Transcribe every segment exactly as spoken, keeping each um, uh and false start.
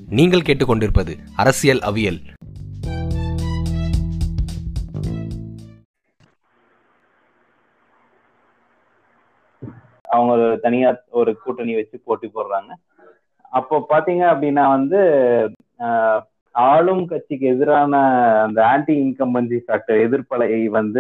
நீங்கள் கேட்டுக்கொண்டிருப்பது அரசியல் அவியல். அவங்க தனியா ஒரு கூட்டணி வச்சு போட்டி போடுறாங்க. அப்போ பாத்தீங்க அப்படின்னா வந்து ஆஹ் ஆளும் கட்சிக்கு எதிரான அந்த ஆன்டி இன்கம்பன்சி ஃபேக்டர் எதிர்ப்பலை வந்து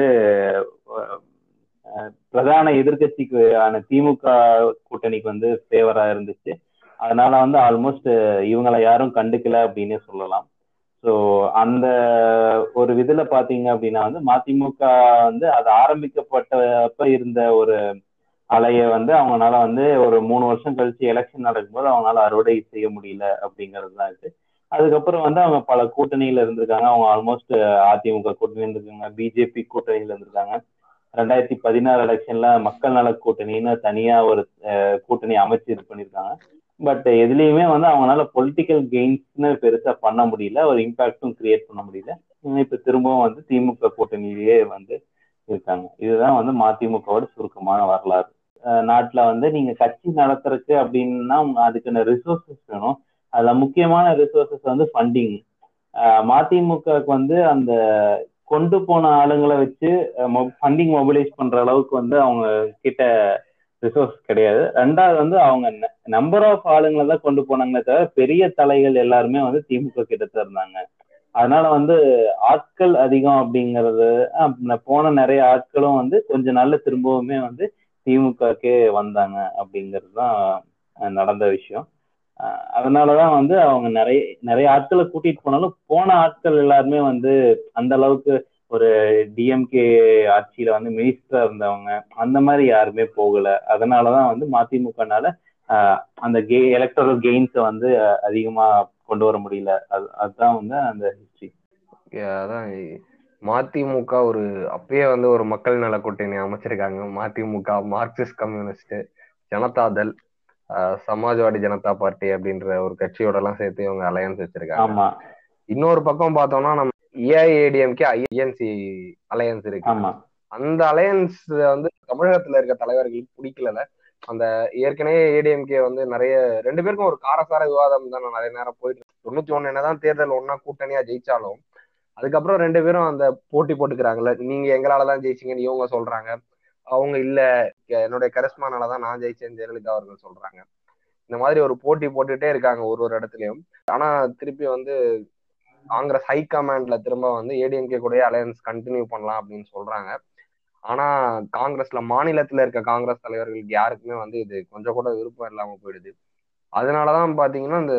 பிரதான எதிர்கட்சிக்கு ஆன திமுக கூட்டணிக்கு வந்து ஃபேவரா இருந்துச்சு. அதனால வந்து ஆல்மோஸ்ட் இவங்களை யாரும் கண்டுக்கல அப்படின்னு சொல்லலாம். ஸோ அந்த ஒரு விதில பாத்தீங்க அப்படின்னா வந்து மதிமுக வந்து அது ஆரம்பிக்கப்பட்டப்ப இருந்த ஒரு அலைய வந்து அவங்களால வந்து ஒரு மூணு வருஷம் கழிச்சு எலெக்ஷன் நடக்கும்போது அவங்களால அறுவடை செய்ய முடியல அப்படிங்கிறது தான் இருக்கு. அதுக்கப்புறம் வந்து அவங்க பல கூட்டணியில இருந்திருக்காங்க. அவங்க ஆல்மோஸ்ட் அதிமுக கூட்டணியில இருந்திருக்காங்க, பிஜேபி கூட்டணியில இருந்திருக்காங்க. ரெண்டாயிரத்தி பதினாறு எலெக்ஷன்ல மக்கள் நல கூட்டணின்னு தனியா ஒரு கூட்டணி அமைச்சு இது பண்ணியிருக்காங்க. பட் எதுலையுமே வந்து அவங்களால பொலிட்டிக்கல் கெயின்ஸ்னு பெருசா பண்ண முடியல, ஒரு இம்பாக்டும் கிரியேட் பண்ண முடியல. இப்ப திரும்பவும் வந்து திமுக கூட்டணியிலேயே வந்து இருக்காங்க. இதுதான் வந்து மதிமுகவோட சுருக்கமான வரலாறு. நாட்டுல வந்து நீங்க கட்சி நடத்துறதுக்கு அப்படின்னா அதுக்கான ரிசோர்சஸ் வேணும். அதுல முக்கியமான ரிசோர்சஸ் வந்து ஃபண்டிங். மதிமுகவுக்கு வந்து அந்த கொண்டு போன ஆளுங்களை வச்சு ஃபண்டிங் மொபிலைஸ் பண்ற அளவுக்கு வந்து அவங்க கிட்ட ரிசோர்ஸ் கிடையாது. ரெண்டாவது வந்து அவங்க நம்பர் ஆஃப் ஆளுங்களை தான் கொண்டு போனாங்களே தவிர பெரிய தலைகள் எல்லாருமே வந்து திமுக கிட்ட தான் இருந்தாங்க. அதனால வந்து ஆட்கள் அதிகம் அப்படிங்கிறது போன நிறைய ஆட்களும் வந்து கொஞ்சம் நாள்ல திரும்பவுமே வந்து திமுகக்கே வந்தாங்க அப்படிங்கிறது தான் நடந்த விஷயம். அதனாலதான் வந்து அவங்க நிறைய நிறைய ஆட்களை கூட்டிட்டு போனாலும் போன ஆட்கள் எல்லாருமே வந்து அந்த அளவுக்கு ஒரு டிஎம்கே ஆட்சியில வந்து மினிஸ்டரா இருந்தவங்க அந்த மாதிரி யாருமே போகல. அதனாலதான் வந்து மதிமுகனால ஆஹ் அந்த கே எலக்ட்ரல் கெயின்ஸை வந்து அதிகமா கொண்டு வர முடியல. அது அதுதான் வந்து அந்த ஹிஸ்டரி. அதான் மதிமுக ஒரு அப்பயே வந்து ஒரு மக்கள் நல கூட்டணி அமைச்சிருக்காங்க. Madhimuka, Marxist communist, Janata Dal, Samajwadi Janata Party அப்படின்ற ஒரு கட்சியோட எல்லாம் சேர்த்து இவங்க அலையன்ஸ் வச்சிருக்காங்க. இன்னொரு பக்கம் பார்த்தோம்னா நம்ம ஏஐஏடிஎம்கே ஐஎன்சி அலையன்ஸ் இருக்கு. அந்த அலையன்ஸ் வந்து தமிழகத்துல இருக்க தலைவர்களுக்கு பிடிக்கல. அந்த ஏற்கனவே ஏடிஎம்கே வந்து நிறைய ரெண்டு பேருக்கும் ஒரு காரசார விவாதம் தான் நிறைய நேரம் போயிட்டு தொண்ணூத்தி ஒண்ணு என்னதான் தேர்தல் ஒன்னா கூட்டணியா ஜெயிச்சாலும் அதுக்கப்புறம் ரெண்டு பேரும் அந்த போட்டி போட்டுக்கிறாங்கல்ல, நீங்க எங்களாலதான் ஜெயிச்சிங்கன்னு இவங்க சொல்றாங்க, அவங்க இல்ல என்னுடைய கரிஸ்மானாலதான் நான் ஜெயிச்சேன்னு ஜெயலலிதா அவர்கள் சொல்றாங்க. இந்த மாதிரி ஒரு போட்டி போட்டுட்டே இருக்காங்க ஒரு ஒரு இடத்துலயும். ஆனா திருப்பி வந்து காங்கிரஸ் ஹை கமாண்ட்ல திரும்ப வந்து ஏடிஎம்கே கூட அலையன்ஸ் கண்டினியூ பண்ணலாம் அப்படின்னு சொல்றாங்க. ஆனா காங்கிரஸ்ல மாநிலத்துல இருக்க காங்கிரஸ் தலைவர்களுக்கு யாருக்குமே வந்து இது கொஞ்சம் கூட விருப்பம் இல்லாம போயிடுது. அதனாலதான் பாத்தீங்கன்னா இந்த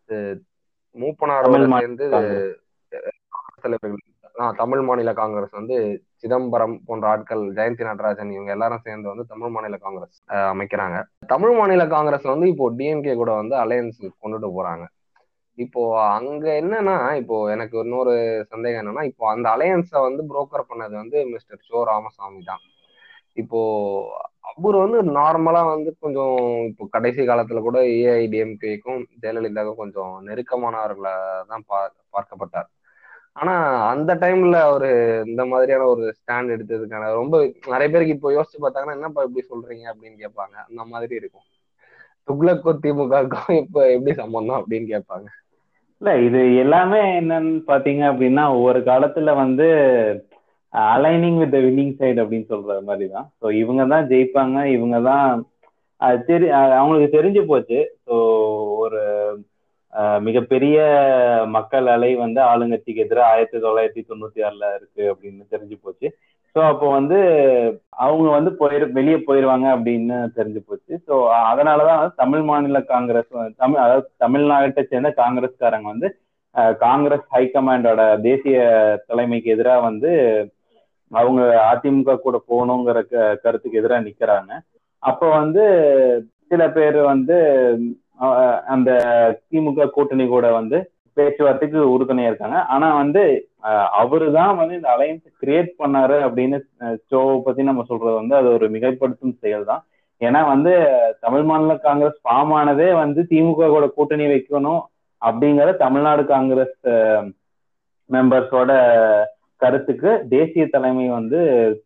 மூப்பனாரோட சேர்ந்து தலைவர்கள் தமிழ் மாநில காங்கிரஸ் வந்து சிதம்பரம் போன்ற ஆட்கள், ஜெயந்தி நடராஜன், இவங்க எல்லாரும் சேர்ந்து வந்து தமிழ் மாநில காங்கிரஸ் அமைக்கிறாங்க. தமிழ் மாநில காங்கிரஸ் வந்து இப்போ டிஎம்கே கூட வந்து அலையன்ஸ் கொண்டுட்டு போறாங்க. இப்போ அங்க என்னன்னா, இப்போ எனக்கு இன்னொரு சந்தேகம் என்னன்னா, இப்போ அந்த அலையன்ஸை வந்து புரோக்கர் பண்ணது வந்து மிஸ்டர் சோ ராமசாமி தான். இப்போ அவர் வந்து நார்மலா வந்து கொஞ்சம் இப்போ கடைசி காலத்துல கூட ஏஐடிஎம்கேக்கும் ஜெயலலிதாவுக்கும் கொஞ்சம் நெருக்கமானவர்களை தான் பா பார்க்கப்பட்டார். ஆனா அந்த டைம்ல அவரு இந்த மாதிரியான ஒரு ஸ்டாண்ட் எடுத்ததுக்கான ரொம்ப நிறைய பேருக்கு இப்போ யோசிச்சு பார்த்தாங்கன்னா என்னப்பா இப்படி சொல்றீங்க அப்படின்னு கேட்பாங்க. அந்த மாதிரி இருக்கும். துக்ளக்கும் திமுகவுக்கும் இப்ப எப்படி சம்பந்தம் அப்படின்னு கேட்பாங்க. இல்ல இது எல்லாமே என்னன்னு பாத்தீங்க அப்படின்னா ஒவ்வொரு காலத்துல வந்து அலைனிங் வித் வின்னிங் சைடு அப்படின்னு சொல்ற மாதிரிதான். ஸோ இவங்க தான் ஜெயிப்பாங்க, இவங்க தான் தெரி அவங்களுக்கு தெரிஞ்சு போச்சு. ஸோ ஒரு மிகப்பெரிய மக்கள் அலை வந்து ஆளுங்கட்சிக்கு எதிராக ஆயிரத்தி தொள்ளாயிரத்தி தொண்ணூத்தி ஆறுல இருக்கு அப்படின்னு தெரிஞ்சு போச்சு. ஸோ அப்போ வந்து அவங்க வந்து போயிரு வெளியே போயிடுவாங்க அப்படின்னு தெரிஞ்சு போச்சு. ஸோ அதனாலதான் வந்து தமிழ் மாநில காங்கிரஸ் தமிழ் அதாவது தமிழ்நாட்டை சேர்ந்த காங்கிரஸ்காரங்க வந்து காங்கிரஸ் ஹைகமாண்டோட தேசிய தலைமைக்கு எதிராக வந்து அவங்க அதிமுக கூட போகணுங்கிற கருத்துக்கு எதிராக நிக்கிறாங்க. அப்போ வந்து சில பேர் வந்து அந்த திமுக கூட்டணி கூட வந்து பேச்சுவார்த்தைக்கு உறுதுணையா இருக்காங்க. ஆனா வந்து அவரு தான் வந்து இந்த அலையன்ஸ் கிரியேட் பண்ணாரு அப்படின்னு ஷோவை பத்தி நம்ம சொல்றது வந்து அது ஒரு மிகைப்படுத்தும் செயல் தான். ஏன்னா வந்து தமிழ் மாநில காங்கிரஸ் ஃபார்ம் ஆனதே வந்து திமுக கூட கூட்டணி வைக்கணும் அப்படிங்கிற தமிழ்நாடு காங்கிரஸ் மெம்பர்ஸோட கருத்துக்கு தேசிய தலைமை வந்து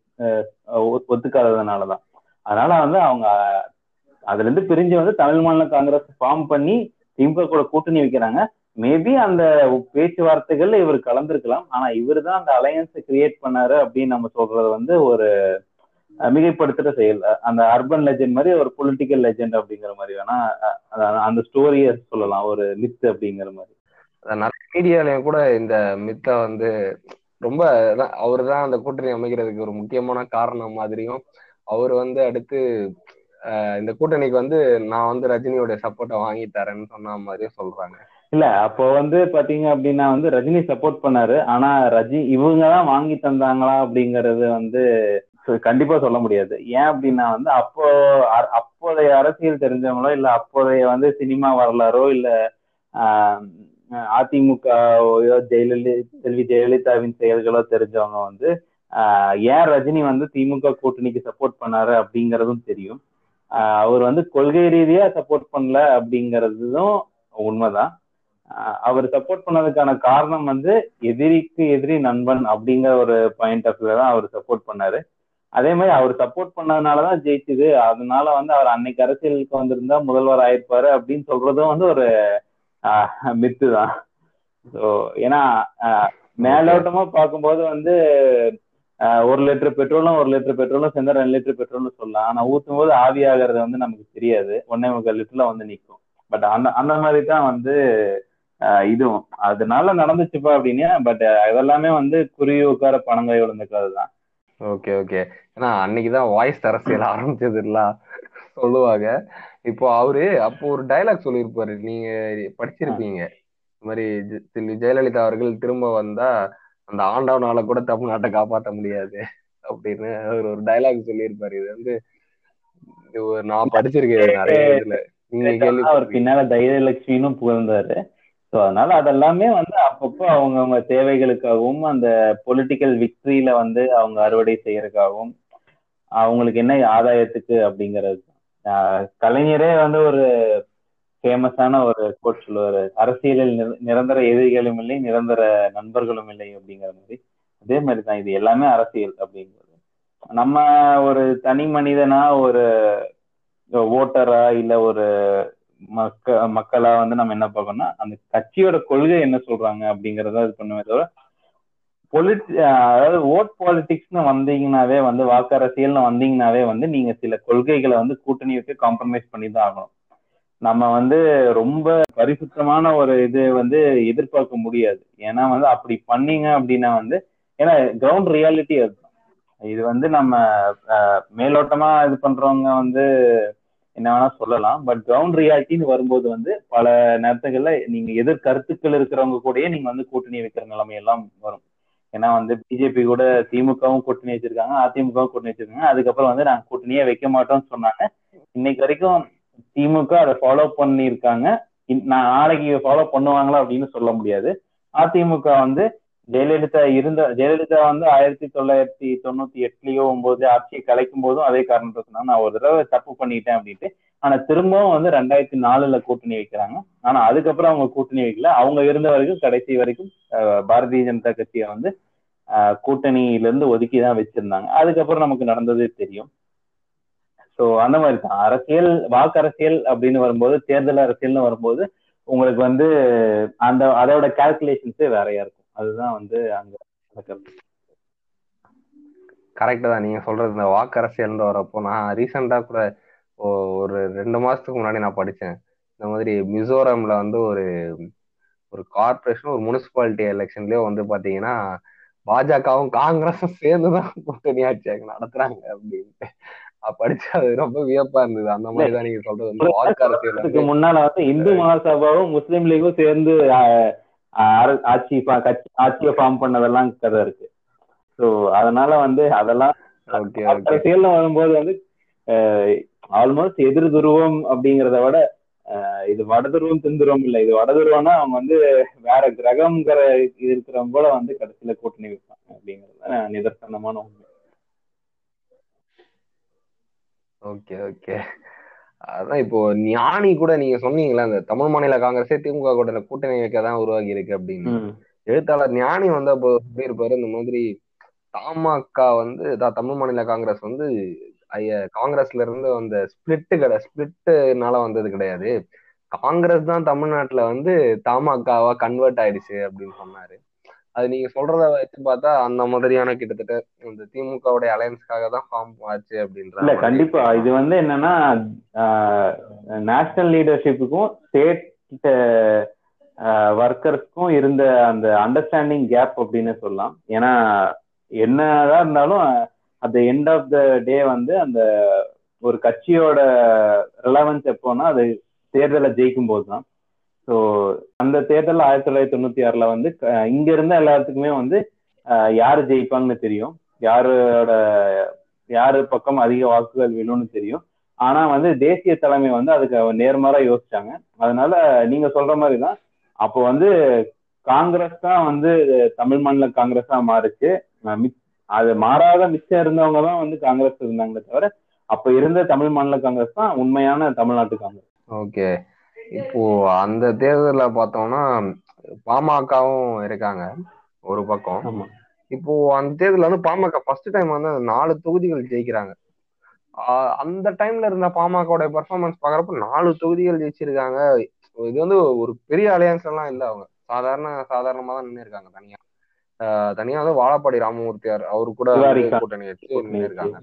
ஒத்துக்காததுனாலதான். அதனால வந்து அவங்க அதுல இருந்து பிரிஞ்சு வந்து தமிழ் மாநில காங்கிரஸ் ஃபார்ம் பண்ணி திமுக கூட கூட்டணி வைக்கிறாங்க. மேபி அந்த பேச்சுவார்த்தைகள்ல இவர் கலந்துருக்கலாம். ஆனா இவர் தான் அந்த அலையன்ஸை கிரியேட் பண்ணாரு அப்படின்னு நம்ம சொல்றது வந்து ஒரு மிகைப்படுத்துற செயல். அந்த அர்பன் லெஜெண்ட் மாதிரி ஒரு பொலிட்டிக்கல் லெஜெண்ட் அப்படிங்கிற மாதிரி வேணா அந்த ஸ்டோரியை சொல்லலாம், ஒரு மித் அப்படிங்கிற மாதிரி. நிறைய மீடியாலயும் கூட இந்த மித்தை வந்து ரொம்ப அவரு தான் அந்த கூட்டணி அமைக்கிறதுக்கு ஒரு முக்கியமான காரணம் மாதிரியும், அவர் வந்து அடுத்து இந்த கூட்டணிக்கு வந்து நான் வந்து ரஜினியோட சப்போர்ட்டை வாங்கி தரேன்னு சொன்ன மாதிரியும் சொல்றாங்க. இல்ல அப்போ வந்து பாத்தீங்க அப்படின்னா வந்து ரஜினி சப்போர்ட் பண்ணாரு, ஆனா ரஜினி இவங்கதான் வாங்கி தந்தாங்களா அப்படிங்கறது வந்து கண்டிப்பா சொல்ல முடியாது. ஏன் அப்படின்னா வந்து அப்போ அப்போதைய அரசியல் தெரிஞ்சவங்களோ இல்ல அப்போதைய வந்து சினிமா வரலாறோ இல்ல ஆஹ் அதிமுக ஜெயலலிதா செல்வி ஜெயலலிதாவின் செயல்களோ தெரிஞ்சவங்க வந்து ஆஹ் ஏன் ரஜினி வந்து திமுக கூட்டணிக்கு சப்போர்ட் பண்ணாரு அப்படிங்கறதும் தெரியும். ஆஹ் அவர் வந்து கொள்கை ரீதியா சப்போர்ட் பண்ணல அப்படிங்கறதும் உண்மைதான். அவர் சப்போர்ட் பண்ணதுக்கான காரணம் வந்து எதிரிக்கு எதிரி நண்பன் அப்படிங்கிற ஒரு பாயிண்ட் ஆஃப் வியூ தான் அவர் சப்போர்ட் பண்ணாரு. அதே மாதிரி அவர் சப்போர்ட் பண்ணதுனாலதான் ஜெயிச்சுது, அதனால வந்து அவர் அன்னைக்கு அரசியலுக்கு வந்திருந்தா முதல்வர் ஆயிருப்பாரு அப்படின்னு சொல்றதும் வந்து ஒரு மித்து தான். ஸோ ஏன்னா மேலோட்டமா பார்க்கும்போது வந்து ஒரு லிட்டர் பெட்ரோலும் ஒரு லிட்டர் பெட்ரோலும் சேர்ந்தா ரெண்டு லிட்டர் பெட்ரோல்னு சொல்லலாம். ஆனா ஊத்தும் போது ஆவி ஆகிறது வந்து நமக்கு தெரியாது, ஒன்னே முக்கால் லிட்டர்ல வந்து நிற்கும். பட் அந்த அந்த மாதிரி தான் வந்து இதுவும் அதனால நடந்துச்சுப்பா அப்படின்னு. பட் அதெல்லாமே வந்து குருவி உட்கார பணங்கை விழுந்துக்கிறது தான். ஓகே ஓகே ஏன்னா அன்னைக்குதான் வாய்ஸ் அரசியல் ஆரம்பிச்சது இல்ல சொல்லுவாங்க. இப்போ அவரு அப்போ ஒரு டைலாக் சொல்லியிருப்பாரு, நீங்க படிச்சிருப்பீங்க. இந்த மாதிரி செல்வி ஜெயலலிதா அவர்கள் திரும்ப வந்தா அந்த ஆண்டவனால கூட தமிழ்நாட்டை காப்பாற்ற முடியாது அப்படின்னு அவர் ஒரு டைலாக் சொல்லியிருப்பாரு. இது வந்து நான் படிச்சிருக்கேன் நிறைய இதுல. நீங்க கேள்வி அவர் பின்னால தைரியலட்சுமின்னு புகழ்ந்தாரு. ஸோ அதனால அதெல்லாமே வந்து அப்பப்போ அவங்கவுங்க தேவைகளுக்காகவும் அந்த பொலிட்டிக்கல் விக்டரியில வந்து அவங்க அறுவடை செய்யறதுக்காகவும் அவங்களுக்கு என்ன ஆதாயத்துக்கு அப்படிங்கிறது. கலைஞரே வந்து ஒரு ஃபேமஸான ஒரு கோட் சொல்லுவாரு, அரசியலில் நிரந்தர எதிரிகளும் இல்லை நிரந்தர நண்பர்களும் இல்லை அப்படிங்கிற மாதிரி. அதே மாதிரி தான் இது எல்லாமே அரசியல் அப்படிங்கிறது. நம்ம ஒரு தனி மனிதனா ஒரு ஓட்டரா இல்ல ஒரு மக்க மக்களா வந்து நம்ம என்ன பார்க்கணும்னா அந்த கட்சியோட கொள்கை என்ன சொல்றாங்க அப்படிங்கறத இது பண்ணுவே தவிர பொலிட்டி அதாவது ஓட் பாலிடிக்ஸ்னு வந்தீங்கன்னாவே வந்து வாக்கு அரசியல்னு வந்தீங்கன்னாவே வந்து நீங்க சில கொள்கைகளை வந்து கூட்டணி வச்சு காம்ப்ரமைஸ் பண்ணி தான் ஆகணும். நம்ம வந்து ரொம்ப பரிசுத்தமான ஒரு இது வந்து எதிர்பார்க்க முடியாது. ஏன்னா வந்து அப்படி பண்ணீங்க அப்படின்னா வந்து ஏன்னா கிரவுண்ட் ரியாலிட்டி அதுதான். இது வந்து நம்ம மேலோட்டமா இது பண்றவங்க வந்து என்ன வேணா சொல்லலாம். பட் கிரவுண்ட் ரியாலிட்டின்னு வரும்போது வந்து பல நேரத்துகள்ல நீங்க எதிர் கருத்துக்கள் இருக்கிறவங்க கூடயே நீங்க வந்து கூட்டணி வைக்கிற நிலைமை எல்லாம் வரும். ஏன்னா வந்து பிஜேபி கூட திமுகவும் கூட்டணி வச்சிருக்காங்க, அதிமுகவும் கூட்டணி வச்சிருக்காங்க. அதுக்கப்புறம் வந்து நாங்க கூட்டணியே வைக்க மாட்டோம்னு சொன்னாங்க. இன்னைக்கு வரைக்கும் திமுக அதை ஃபாலோ பண்ணியிருக்காங்க. நான் நாளைக்கு ஃபாலோ பண்ணுவாங்களா அப்படின்னு சொல்ல முடியாது. அதிமுக வந்து ஜெயலலிதா இருந்த ஜெயலலிதா வந்து ஆயிரத்தி தொள்ளாயிரத்தி தொண்ணூத்தி எட்டுலயோ ஒன்பது ஆட்சியை கலைக்கும் போதும் அதே காரணத்துக்கு நான் ஒரு தடவை தப்பு பண்ணிட்டேன் அப்படின்ட்டு. ஆனா திரும்பவும் வந்து ரெண்டாயிரத்தி நாலுல கூட்டணி வைக்கிறாங்க. ஆனா அதுக்கப்புறம் அவங்க கூட்டணி வைக்கல. அவங்க இருந்த வரைக்கும் கடைசி வரைக்கும் பாரதிய ஜனதா கட்சியை வந்து ஆஹ் கூட்டணியில இருந்து ஒதுக்கிதான் வச்சிருந்தாங்க. அதுக்கப்புறம் நமக்கு நடந்தது தெரியும். ஸோ அந்த மாதிரி தான் அரசியல். வாக்கு அரசியல் அப்படின்னு வரும்போது, தேர்தல் அரசியல்னு வரும்போது உங்களுக்கு வந்து அந்த அதோட கால்குலேஷன்ஸே வேறையா இருக்கும். அதுதான் வந்து அங்க நடக்கிறது. கரெக்ட் தான் நீங்க சொல்றது. இந்த வாக்கு அரசியல் வரப்போ நான் ரீசெண்டா கூட ஒரு ரெண்டு மாசத்துக்கு முன்னாடி நான் படிச்சேன். இந்த மாதிரி மிசோரம்ல வந்து ஒரு ஒரு கார்பரேஷன் ஒரு முனிசிபாலிட்டி எலெக்ஷன்லயோ வந்து பாத்தீங்கன்னா பாஜகவும் காங்கிரஸும் சேர்ந்துதான் கூட்டணி ஆட்சி அங்க நடத்துறாங்க அப்படின்ட்டு படிச்சு அது ரொம்ப வியப்பா இருந்தது. அந்த மாதிரிதான் நீங்க சொல்றது வாக்கு அரசியல். முன்னால வந்து இந்து மகாசபாவும் முஸ்லீம் லீகும் சேர்ந்து ஆட்சி ஆட்சியை ஃபார்ம் பண்ணதெல்லாம் கதை இருக்கு. ஸோ அதனால வந்து அதெல்லாம் அரசியல்னு வரும்போது வந்து ஆல்மோஸ்ட் எதிர் துருவம் அப்படிங்கிறத விட இது வடதுருவம் தென்துருவம் இல்லை, இது வடதுருவம்னா அவங்க வந்து வேற கிரகம்ங்கிற இருக்கிறவங்க போல வந்து கடைசியில கூட்டணி வைப்பாங்க அப்படிங்கிறது நிதர்சனமான உண்மை. ஓகே ஓகே அதான் இப்போ ஞானி கூட நீங்க சொன்னீங்களா அந்த தமிழ் மாநில காங்கிரஸே திமுக கூட கூட்டணி வைக்கதான் உருவாகி இருக்கு அப்படின்னு. எழுத்தாளர் ஞானி வந்து அப்போ சொல்லியிருப்பாரு இந்த மாதிரி தமாக வந்து தமிழ் மாநில காங்கிரஸ் வந்து காங்கிரஸ்ல இருந்து அந்த ஸ்பிளிட்டு கடை ஸ்பிளிட்டுனால வந்தது கிடையாது, காங்கிரஸ் தான் தமிழ்நாட்டுல வந்து தமாகாவா கன்வெர்ட் ஆயிடுச்சு அப்படின்னு சொன்னாரு. அது நீங்க சொல்றத வச்சு பார்த்தா அந்த மாதிரியான கிட்டத்தட்ட இந்த திமுகவுடைய அலையன்ஸ்க்காக தான் ஃபார்ம் ஆச்சு அப்படின்ற இல்ல கண்டிப்பா இது வந்து என்னன்னா நேஷனல் லீடர்ஷிப்புக்கும் ஸ்டேட் ஒர்க்கர்ஸ்க்கும் இருந்த அந்த அண்டர்ஸ்டாண்டிங் கேப் அப்படின்னு சொல்லலாம். ஏன்னா என்னதான் இருந்தாலும் at the end of the day வந்து அந்த ஒரு கட்சியோட ரிலவன்ஸ் எப்போன்னா அது தேர்தலை ஜெயிக்கும் போது தான். ஸோ அந்த தேர்தலில் ஆயிரத்தி தொள்ளாயிரத்தி தொண்ணூத்தி ஆறுல வந்து இங்க இருந்த எல்லாத்துக்குமே வந்து யாரு ஜெயிப்பாங்கன்னு தெரியும், யாரோட யாரு பக்கம் அதிக வாக்குகள் விழும்னு தெரியும். ஆனா வந்து தேசிய தலைமை வந்து அதுக்கு நேர்மாறா யோசிச்சாங்க. அதனால நீங்க சொல்ற மாதிரி தான் அப்போ வந்து காங்கிரஸ் தான் வந்து தமிழ் மாநில காங்கிரஸா மாறுச்சு. அது மாறாத மிச்சம் இருந்தவங்க தான் வந்து காங்கிரஸ் இருந்தாங்களே தவிர அப்ப இருந்த தமிழ் மாநில காங்கிரஸ் தான் உண்மையான தமிழ்நாட்டு காங்கிரஸ். ஓகே, இப்போ அந்த தேர்தலில் பார்த்தோம்னா பாமகவும் இருக்காங்க ஒரு பக்கம். இப்போ அந்த தேர்தலில் வந்து பாமக ஃபர்ஸ்ட் டைம் வந்து நாலு தொகுதிகள் ஜெயிக்கிறாங்க. அந்த டைம்ல இருந்த பாமகோட பெர்ஃபார்மன்ஸ் பாக்குறப்ப நாலு தொகுதிகள் ஜெயிச்சிருக்காங்க. இது வந்து ஒரு பெரிய அலையன்ஸ் எல்லாம் இல்லை, அவங்க சாதாரண சாதாரணமா தான் நின்று இருக்காங்க. தனியா தனியா வந்து வாழப்பாடி ராமமூர்த்தியார் அவரு கூட கூட்டணி வச்சு நின்று இருக்காங்க,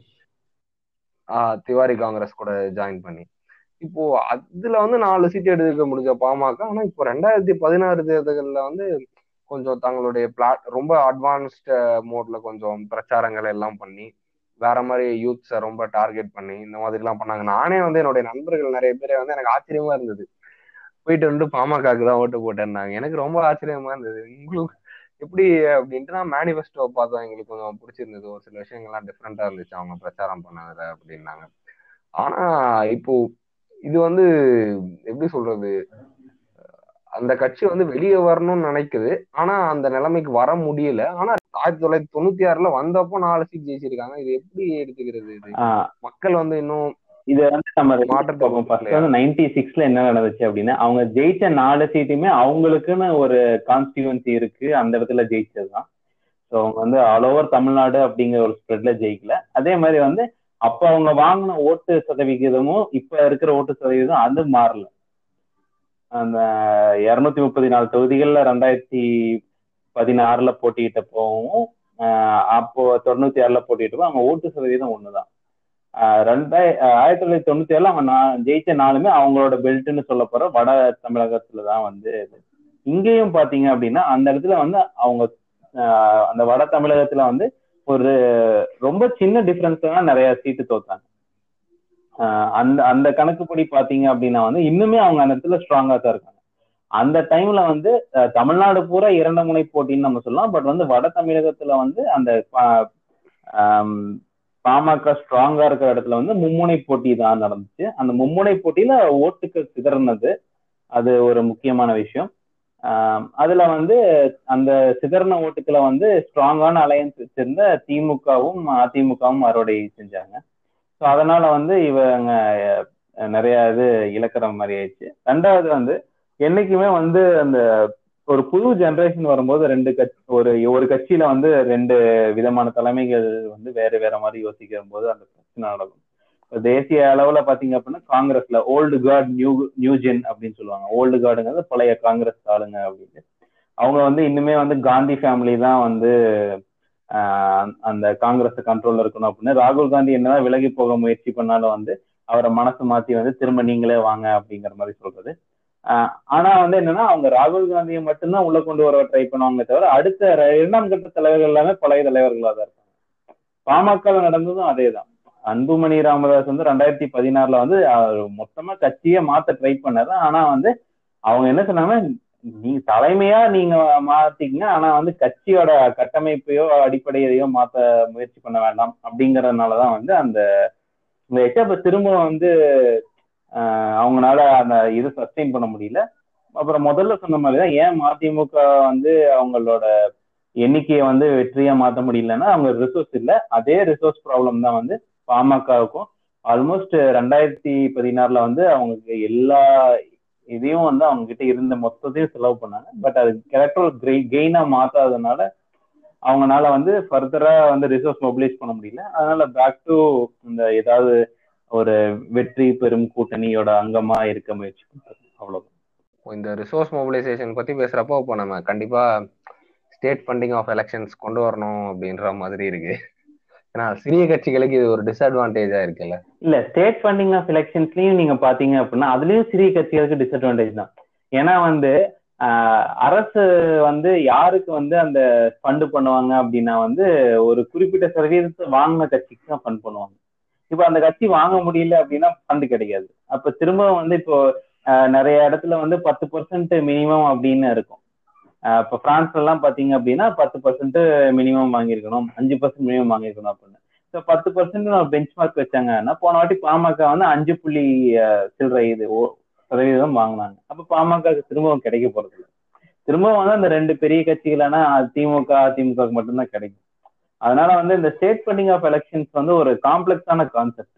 ஆஹ் திவாரி காங்கிரஸ் கூட ஜாயின் பண்ணி. இப்போ அதுல வந்து நாலு சீட் எடுக்க முடிஞ்ச பாமக. ஆனா இப்போ ரெண்டாயிரத்தி பதினாறு தேர்தல்கள்ல வந்து கொஞ்சம் தங்களுடைய பிளாட் ரொம்ப அட்வான்ஸ்ட் மோட்ல கொஞ்சம் பிரச்சாரங்கள் எல்லாம் பண்ணி வேற மாதிரி யூத்ஸை ரொம்ப டார்கெட் பண்ணி இந்த மாதிரி எல்லாம் பண்ணாங்க. நானே வந்து என்னுடைய நண்பர்கள் நிறைய பேரை வந்து எனக்கு ஆச்சரியமா இருந்தது, போயிட்டு வந்து பாமகக்கு தான் ஓட்டு போட்டேன்னாங்க. எனக்கு ரொம்ப ஆச்சரியமா இருந்தது, உங்களுக்கு எப்படி அப்படின்ட்டு நான் மேனிஃபெஸ்டோ பார்த்தோம், எங்களுக்கு கொஞ்சம் பிடிச்சிருந்தது, ஒரு சில விஷயங்கள்லாம் டிஃப்ரெண்டா இருந்துச்சு அவங்க பிரச்சாரம் பண்ணதுல அப்படின்னாங்க. ஆனா இப்போ இது வந்து எப்படி சொல்றது, அந்த கட்சி வந்து வெளியே வரணும்னு நினைக்குது, ஆனா அந்த நிலைமைக்கு வர முடியல. ஆனா ஆயிரத்தி தொள்ளாயிரத்தி தொண்ணூத்தி ஆறுல வந்தப்போ நாலு சீட் ஜெயிச்சிருக்காங்க. இது எப்படி எடுத்துக்கிறது? இது மக்கள் வந்து இன்னும் இத வந்து நம்ம மாற்றத்தை நைன்டி சிக்ஸ்ல என்ன நடந்துச்சு அப்படின்னா, அவங்க ஜெயிச்ச நாலு சீட்டுமே அவங்களுக்குன்னு ஒரு கான்ஸ்டிடுவன்சி இருக்கு, அந்த இடத்துல ஜெயிச்சதுதான். ஸோ அவங்க வந்து ஆல் ஓவர் தமிழ்நாடு அப்படிங்கிற ஒரு ஸ்ப்ரெட்ல ஜெயிக்கல. அதே மாதிரி வந்து அப்ப அவங்க வாங்கின ஓட்டு சதவிகிதமும் இப்ப இருக்கிற ஓட்டு சதவீதம் அது மாறல. அந்த இருநூத்தி முப்பத்தி நாலு தொகுதிகள்ல ரெண்டாயிரத்தி பதினாறுல போட்டிக்கிட்ட போகவும் அப்போ தொண்ணூத்தி ஆறுல போட்டிக்கிட்டப்போ அவங்க ஓட்டு சதவீதம் ஒண்ணுதான். ரெண்டாய் ஆயிரத்தி தொள்ளாயிரத்தி தொண்ணூத்தி ஏழுல அவங்க ஜெயிச்ச நாளுமே அவங்களோட பெல்ட்னு சொல்ல போற வட தமிழகத்துலதான் வந்து. இங்கேயும் பாத்தீங்க அப்படின்னா அந்த இடத்துல வந்து அவங்க அந்த வட தமிழகத்துல வந்து ஒரு ரொம்ப சின்ன டிஃபரன்ஸ் தான் நிறைய சீட்டு தோத்தாங்க. அந்த அந்த கணக்குப்படி பாத்தீங்க அப்படின்னா வந்து இன்னுமே அவங்க அந்த இடத்துல ஸ்ட்ராங்கா தான் இருக்காங்க. அந்த டைம்ல வந்து தமிழ்நாடு பூரா இரண்டு முனை போட்டின்னு நம்ம சொல்லலாம். பட் வந்து வட தமிழகத்துல வந்து அந்த பாமக ஸ்ட்ராங்கா இருக்கிற இடத்துல வந்து மும்முனை போட்டி தான் நடந்துச்சு. அந்த மும்முனை போட்டியில ஓட்டுகள் சிதறினது அது ஒரு முக்கியமான விஷயம். ஆஹ் அதுல வந்து அந்த சிதறின ஓட்டுக்களை வந்து ஸ்ட்ராங்கான அலையன்ஸ் வச்சிருந்த திமுகவும் அதிமுகவும் அறுவடை செஞ்சாங்க. ஸோ அதனால வந்து இவங்க நிறைய இது இழக்கிற மாதிரி ஆயிடுச்சு. ரெண்டாவது வந்து என்னைக்குமே வந்து அந்த ஒரு புது ஜெனரேஷன் வரும்போது ரெண்டு கட்சி ஒரு ஒரு கட்சியில வந்து ரெண்டு விதமான தலைமைகள் வந்து வேற வேற மாதிரி யோசிக்கிற போது அந்த பிரச்சனை நடக்கும். தேசிய அளவுல பாத்தீங்க அப்படின்னா காங்கிரஸ்ல old guard new new gen அப்படின்னு சொல்லுவாங்க. ஓல்டு கார்டுங்கிறது பழைய காங்கிரஸ் ஆளுங்க அப்படின்னு. அவங்க வந்து இன்னுமே வந்து காந்தி ஃபேமிலி தான் வந்து ஆஹ் அந்த காங்கிரஸ் கண்ட்ரோல்ல இருக்கணும் அப்படின்னு. ராகுல் காந்தி என்னதான் விலகி போக முயற்சி பண்ணாலும் வந்து அவரை மனசு மாத்தி வந்து திரும்ப நீங்களே வாங்க அப்படிங்கிற மாதிரி சொல்றது. ஆஹ் ஆனா வந்து என்னன்னா அவங்க ராகுல் காந்தியை மட்டும்தான் உள்ள கொண்டு வர ட்ரை பண்ணுவாங்க தவிர அடுத்த இரண்டாம் கட்ட தலைவர்கள் எல்லாமே பழைய தலைவர்களா தான் இருக்காங்க. பாமக நடந்ததும் அதே தான். அன்புமணி ராமதாஸ் வந்து ரெண்டாயிரத்தி பதினாறுல வந்து மொத்தமா கட்சியே மாத்த ட்ரை பண்ணாரு. ஆனா வந்து அவங்க என்ன சொன்னாங்க, நீங்க தலைமையா நீங்க மாத்திக்கங்க, ஆனா வந்து கட்சியோட கட்டமைப்பையோ அடிப்படையையோ மாத்த முயற்சி பண்ண வேண்டாம் அப்படிங்கறதுனாலதான் வந்து அந்த இப்ப திரும்ப வந்து ஆஹ் அவங்களால அந்த இது சஸ்டெயின் பண்ண முடியல. அப்புறம் முதல்ல சொன்ன மாதிரிதான் ஏன் மதிமுக வந்து அவங்களோட எண்ணிக்கையை வந்து வெற்றியா மாற்ற முடியலன்னா அவங்க ரிசோர்ஸ் இல்லை. அதே ரிசோர்ஸ் ப்ராப்ளம் தான் வந்து பாமகவுக்கும். ஆல்மோஸ்ட் ரெண்டாயிரத்தி பதினாறுல வந்து அவங்களுக்கு எல்லா இதையும் வந்து அவங்க கிட்ட இருந்த மொத்தத்தையும் செலவு பண்ணாங்க. பட் அது எலக்ட்ரல் கெயினா மாத்தாததுனால அவங்களால வந்து ஃபர்தரா வந்து ரிசோர்ஸ் மொபிலைஸ் பண்ண முடியல. அதனால பேக் டு இந்த ஏதாவது ஒரு வெற்றி பெறும் கூட்டணியோட அங்கமா இருக்க முயற்சி பண்றது, அவ்வளவுதான். இந்த ரிசோர்ஸ் மொபிலைசேஷன் பத்தி பேசுறப்போ இப்போ நம்ம கண்டிப்பா ஸ்டேட் ஃபண்டிங் ஆஃப் எலெக்ஷன்ஸ் கொண்டு வரணும் அப்படின்ற மாதிரி இருக்கு. ஏன்னா சிறிய கட்சிகளுக்கு இது ஒரு டிஸ்அட்வான்டேஜா இருக்குல்ல. இல்ல, ஸ்டேட் ஃபண்டிங் ஆஃப் எலெக்ஷன்ஸ்லயும் நீங்க பாத்தீங்க அப்படின்னா அதுலயும் சிறிய கட்சிகளுக்கு டிஸ்அட்வான்டேஜ் தான். ஏன்னா வந்து ஆஹ் அரசு வந்து யாருக்கு வந்து அந்த ஃபண்ட் பண்ணுவாங்க அப்படின்னா வந்து ஒரு குறிப்பிட்ட சதவீதத்தை வாங்கின கட்சிக்கு தான் ஃபண்ட் பண்ணுவாங்க. இப்ப அந்த கட்சி வாங்க முடியல அப்படின்னா ஃபண்ட் கிடைக்காது. அப்ப திரும்ப வந்து இப்போ நிறைய இடத்துல வந்து பத்து பர்சன்ட் மினிமம் அப்படின்னு இருக்கும். இப்போ பிரான்ஸ்ல எல்லாம் பாத்தீங்க அப்படின்னா பத்து பர்சன்ட் மினிமம் வாங்கியிருக்கணும், அஞ்சு பர்சன்ட் மினிமம் வாங்கியிருக்கணும் அப்படின்னு. ஸோ பத்து பர்சன்ட் பெஞ்ச் மார்க் வச்சாங்கன்னா போன வாட்டி பாமக வந்து அஞ்சு புள்ளி சில்லறை இது சதவீதம் வாங்கினாங்க. அப்ப பாமக திரும்பவும் கிடைக்க போறது இல்லை. திரும்பவும் வந்து அந்த ரெண்டு பெரிய கட்சிகளான திமுக அதிமுக மட்டும்தான் கிடைக்கும். அதனால வந்து இந்த ஸ்டேட் ஃபண்டிங் ஆஃப் எலெக்ஷன்ஸ் வந்து ஒரு காம்ப்ளெக்ஸான கான்செப்ட்.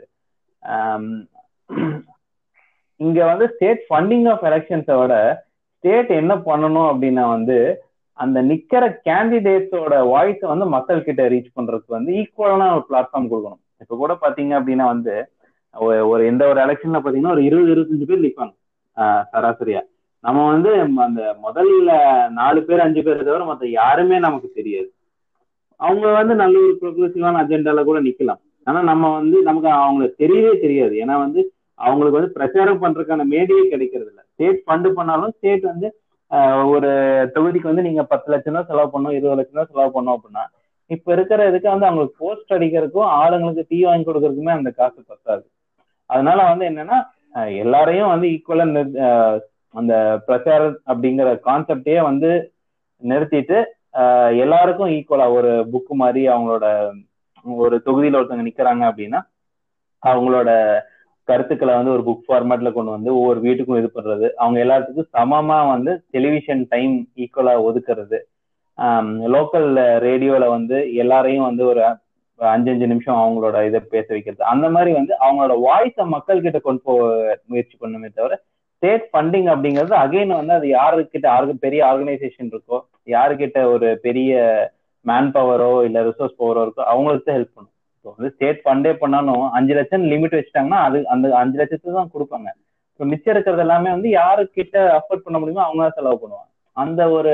இங்க வந்து ஸ்டேட் ஃபண்டிங் ஆஃப் எலெக்ஷன்ஸை விட ஸ்டேட் என்ன பண்ணணும் அப்படின்னா வந்து அந்த நிக்கிற கேண்டிடேட்ஸோட வாய்ஸை வந்து மக்கள் கிட்ட ரீச் பண்றதுக்கு வந்து ஈக்குவலான ஒரு பிளாட்ஃபார்ம் கொடுக்கணும். இப்ப கூட பாத்தீங்க அப்படின்னா வந்து ஒரு எந்த ஒரு எலெக்ஷன்ல பாத்தீங்கன்னா ஒரு இருபது இருபத்தஞ்சு பேர் நிற்பாங்க ஆஹ் சராசரியா. நம்ம வந்து அந்த முதல்ல நாலு பேர் அஞ்சு பேர் தவிர மற்ற யாருமே நமக்கு தெரியாது. அவங்க வந்து நல்ல ஒரு ப்ரோக்ரெசிவான அஜெண்டால கூட நிக்கலாம். ஆனா நம்ம வந்து நமக்கு அவங்களுக்கு தெரியவே தெரியாது. ஏன்னா வந்து அவங்களுக்கு வந்து பிரச்சாரம் பண்றதுக்கான மேடையே கிடைக்கிறது இல்லை. ஸ்டேட் ஃபண்டு பண்ணாலும் ஸ்டேட் வந்து ஒரு தொகுதிக்கு வந்து நீங்க பத்து லட்சம் ரூபா செலவு பண்ணும், இருபது லட்சம் ரூபா செலவு பண்ணோம் அப்படின்னா இப்ப இருக்கிற இதுக்கு வந்து அவங்களுக்கு போஸ்ட் அடிக்கிறதுக்கும் ஆளுங்களுக்கு டீ வாங்கி கொடுக்கறதுக்குமே அந்த காசு பத்தாது. அதனால வந்து என்னன்னா எல்லாரையும் வந்து ஈக்குவலா அந்த பிரச்சாரம் அப்படிங்கிற கான்செப்டே வந்து நிறுத்திட்டு ஆஹ் எல்லாருக்கும் ஈக்குவலா ஒரு புக்கு மாதிரி அவங்களோட ஒரு தொகுதியில ஒருத்தவங்க நிக்கிறாங்க அப்படின்னா அவங்களோட கருத்துக்களை வந்து ஒரு புக் ஃபார்மேட்ல கொண்டு வந்து ஒவ்வொரு வீட்டுக்கும் இது பண்றது, அவங்க எல்லாத்துக்கும் சமமா வந்து டெலிவிஷன் டைம் ஈக்குவலா ஒதுக்குறது, ஆஹ் லோக்கல் ரேடியோல வந்து எல்லாரையும் வந்து ஒரு அஞ்சு அஞ்சு நிமிஷம் அவங்களோட இதை பேச வைக்கிறது, அந்த மாதிரி வந்து அவங்களோட வாய்ஸை மக்கள் கிட்ட கொண்டு போக முயற்சி பண்ணுமே தவிர ஸ்டேட் ஃபண்டிங் அப்படிங்கிறது அகைன் வந்து அது யாருக்கிட்ட ஆர்க பெரிய ஆர்கனைசேஷன் இருக்கோ, யாருக்கிட்ட ஒரு பெரிய மேன் பவரோ இல்ல ரிசோர்ஸ் பவரோ இருக்கோ அவங்களுக்கு தான் ஹெல்ப் பண்ணும். இப்போ வந்து ஸ்டேட் ஃபண்டே பண்ணாலும் அஞ்சு லட்சம் லிமிட் வச்சுட்டாங்கன்னா அது அந்த அஞ்சு லட்சத்துக்கு தான் கொடுப்பாங்க. இப்போ மிச்சம் இருக்கிறது எல்லாமே வந்து யாருக்கிட்ட அஃபோர்ட் பண்ண முடியுமோ அவங்க தான் செலவு பண்ணுவாங்க. அந்த ஒரு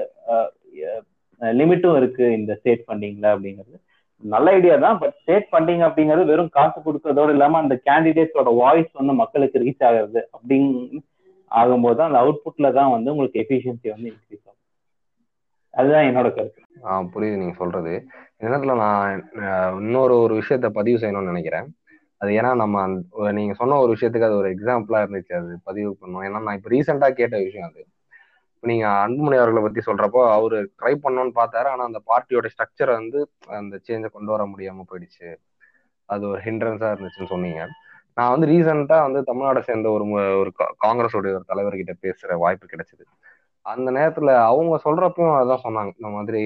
லிமிட்டும் இருக்கு இந்த ஸ்டேட் ஃபண்டிங்ல அப்படிங்கிறது நல்ல ஐடியா தான். பட் ஸ்டேட் ஃபண்டிங் அப்படிங்கிறது வெறும் காசு கொடுக்கறதோடு இல்லாம அந்த கேண்டிடேட்ஸோட வாய்ஸ் வந்து மக்களுக்கு ரீச் ஆகிறது அப்படின்னு ஆகும்போது தான் அந்த அவுட்புட்ல தான் வந்து உங்களுக்கு எஃபிஷியன்சி வந்து இன்க்ரீஸ் ஆகும். அதுதான் என்னோட கருத்து. ஆஹ் புரியுது நீங்க சொல்றது. இந்த நேரத்துல நான் இன்னொரு ஒரு விஷயத்த பதிவு செய்யணும்னு நினைக்கிறேன். அது ஏன்னா நம்ம நீங்க சொன்ன ஒரு விஷயத்துக்கு அது ஒரு எக்ஸாம்பிளா இருந்துச்சு, அது பதிவு பண்ணணும். ஏன்னா நான் இப்ப ரீசெண்டா கேட்ட விஷயம் அது. நீங்க அன்புமணி அவர்களை பத்தி சொல்றப்போ அவரு ட்ரை பண்ணணும்னு பார்த்தாரு, ஆனா அந்த பார்ட்டியோட ஸ்ட்ரக்சரை வந்து அந்த சேஞ்சை கொண்டு வர முடியாம போயிடுச்சு, அது ஒரு ஹிண்ட்ரன்ஸா இருந்துச்சுன்னு சொன்னீங்க. நான் வந்து ரீசெண்டா வந்து தமிழ்நாடை சேர்ந்த ஒரு ஒரு காங்கிரஸோடைய ஒரு தலைவர்கிட்ட பேசுற வாய்ப்பு கிடைச்சது. அந்த நேரத்துல அவங்க சொல்றப்பவும் அதான் சொன்னாங்க, இந்த மாதிரி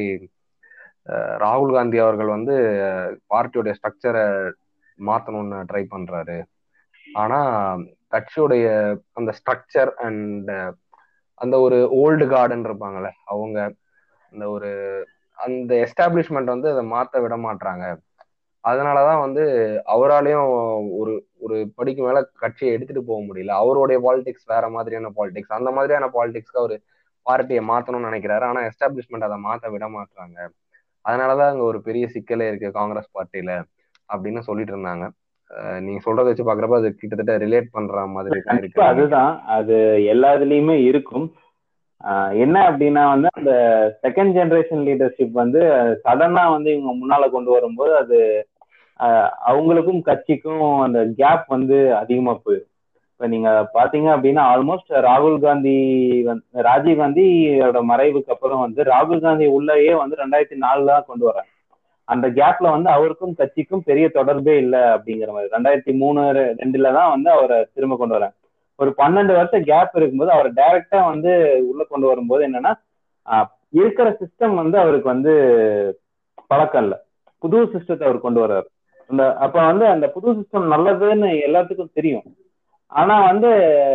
ராகுல் காந்தி அவர்கள் வந்து பார்ட்டியோடைய ஸ்ட்ரக்சரை மாத்தணும்னு ட்ரை பண்றாரு, ஆனா கட்சியுடைய அந்த ஸ்ட்ரக்சர் அண்ட் அந்த ஒரு ஓல்டு கார்டன் இருப்பாங்கல்ல அவங்க அந்த ஒரு அந்த எஸ்டாப்ளிஷ்மெண்ட் வந்து அதை மாத்த விட மாட்டாங்க. அதனாலதான் வந்து அவராலையும் ஒரு ஒரு படிக்கு மேல கட்சியை எடுத்துட்டு போக முடியல. அவருடைய பாலிடிக்ஸ் வேற மாதிரியான பாலிடிக்ஸ், அந்த மாதிரியான பாலிடிக்ஸ்க்கு அவர் பார்ட்டியை மாத்தணும்னு நினைக்கிறாரு, ஆனா எஸ்டாப்ளிஷ்மெண்ட் அதை மாத்த விட மாட்டாங்க. அதனாலதான் அங்க ஒரு பெரிய சிக்கலே இருக்கு காங்கிரஸ் பார்ட்டியில அப்படின்னு சொல்லிட்டு இருந்தாங்க. நீங்க சொல்றதை வச்சு பாக்குறப்ப அது கிட்டத்தட்ட ரிலேட் பண்ற மாதிரி தான் இருக்கு. அதுதான் அது எல்லா இதுலயுமே இருக்கும். ஆஹ் என்ன அப்படின்னா வந்து அந்த செகண்ட் ஜெனரேஷன் லீடர்ஷிப் வந்து சடனா வந்து இவங்க முன்னால கொண்டு வரும்போது அது ஆஹ் அவங்களுக்கும் கட்சிக்கும் அந்த கேப் வந்து அதிகமா போயிடும். இப்ப நீங்க பாத்தீங்க அப்படின்னா ஆல்மோஸ்ட் ராகுல் காந்தி வந்து ராஜீவ் காந்தியோட மறைவுக்கு அப்புறம் வந்து ராகுல் காந்தி உள்ளேயே வந்து ரெண்டாயிரத்தி நாலுல தான் கொண்டு வராங்க. அந்த கேப்ல வந்து அவருக்கும் கட்சிக்கும் பெரிய தொடர்பே இல்லை அப்படிங்கிற மாதிரி ரெண்டாயிரத்தி மூணு ரெண்டுல தான் வந்து அவரை திரும்ப கொண்டு வராங்க. ஒரு பன்னெண்டு வருஷம் கேப் இருக்கும்போது அவரை டைரக்டா வந்து உள்ள கொண்டு வரும்போது என்னன்னா இருக்கிற சிஸ்டம் வந்து அவருக்கு வந்து பழக்கம் இல்லை, புது சிஸ்டத்தை அவர் கொண்டு வர்றாரு. அந்த அப்ப வந்து அந்த புது சிஸ்டம் நல்லதுன்னு எல்லாத்துக்கும் தெரியும். ஆனா வந்து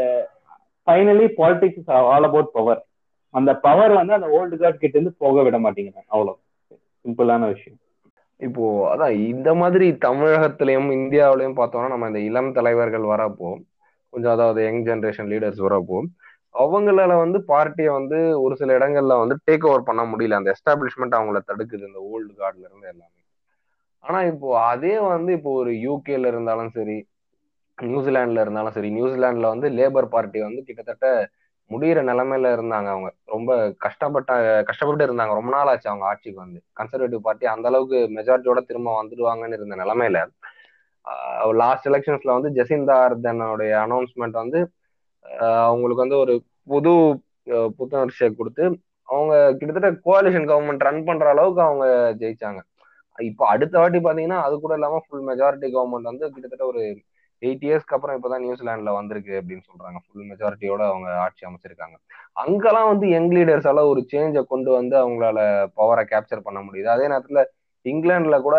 finally politics is all about power. அந்த பவர் வந்து அந்த ஓல்டு கார்டு கிட்ட இருந்து போக விட மாட்டேங்கிறாங்க. அவ்வளவு சிம்பிளான விஷயம். இப்போ அதான் இந்த மாதிரி தமிழகத்திலையும் இந்தியாவிலையும் பார்த்தோம்னா நம்ம இந்த இளம் தலைவர்கள் வரப்போ கொஞ்சம், அதாவது யங் ஜென்ரேஷன் லீடர்ஸ் வரப்போ அவங்களால வந்து பார்ட்டியை வந்து ஒரு சில இடங்கள்ல வந்து டேக் ஓவர் பண்ண முடியல. அந்த எஸ்டாப்ளிஷ்மெண்ட் அவங்கள தடுக்குது, இந்த ஓல்டு கார்டுல இருந்து எல்லாமே. ஆனா இப்போ அதே வந்து இப்போ ஒரு யூகேல இருந்தாலும் சரி, நியூசிலாந்துல இருந்தாலும் சரி, நியூசிலாந்துல வந்து லேபர் பார்ட்டி வந்து கிட்டத்தட்ட முடியிற நிலைமையில இருந்தாங்க. அவங்க ரொம்ப கஷ்டப்பட்ட கஷ்டப்பட்டு இருந்தாங்க. ரொம்ப நாள் ஆச்சு அவங்க ஆட்சிக்கு வந்து. கன்சர்வேட்டிவ் பார்ட்டி அந்த அளவுக்கு மெஜாரிட்டியோட திரும்ப வந்துடுவாங்கன்னு இருந்த நிலைமையில லாஸ்ட் எலெக்ஷன்ஸ்ல வந்து ஜெசிந்தா ஆர்தனுடைய அனௌன்ஸ்மெண்ட் வந்து ஆஹ் அவங்களுக்கு வந்து ஒரு புது அஹ் புத்துணர்ச்சியை கொடுத்து அவங்க கிட்டத்தட்ட கோalition கவர்மெண்ட் ரன் பண்ற அளவுக்கு அவங்க ஜெயிச்சாங்க. இப்போ அடுத்த வாட்டி பாத்தீங்கன்னா அது கூட இல்லாம ஃபுல் மெஜாரிட்டி கவர்மெண்ட் வந்து கிட்டத்தட்ட ஒரு எயிட் இயர்ஸ்க்கு அப்புறம் இப்பதான் நியூசிலாந்துல வந்திருக்கு அப்படின்னு சொல்றாங்க. ஃபுல் மெஜாரிட்டியோட அவங்க ஆட்சி அமைச்சிருக்காங்க. அங்கெல்லாம் வந்து யங் லீடர்ஸால ஒரு சேஞ்சை கொண்டு வந்து அவங்களால பவரை கேப்சர் பண்ண முடியுது. அதே நேரத்துல இங்கிலாந்துல கூட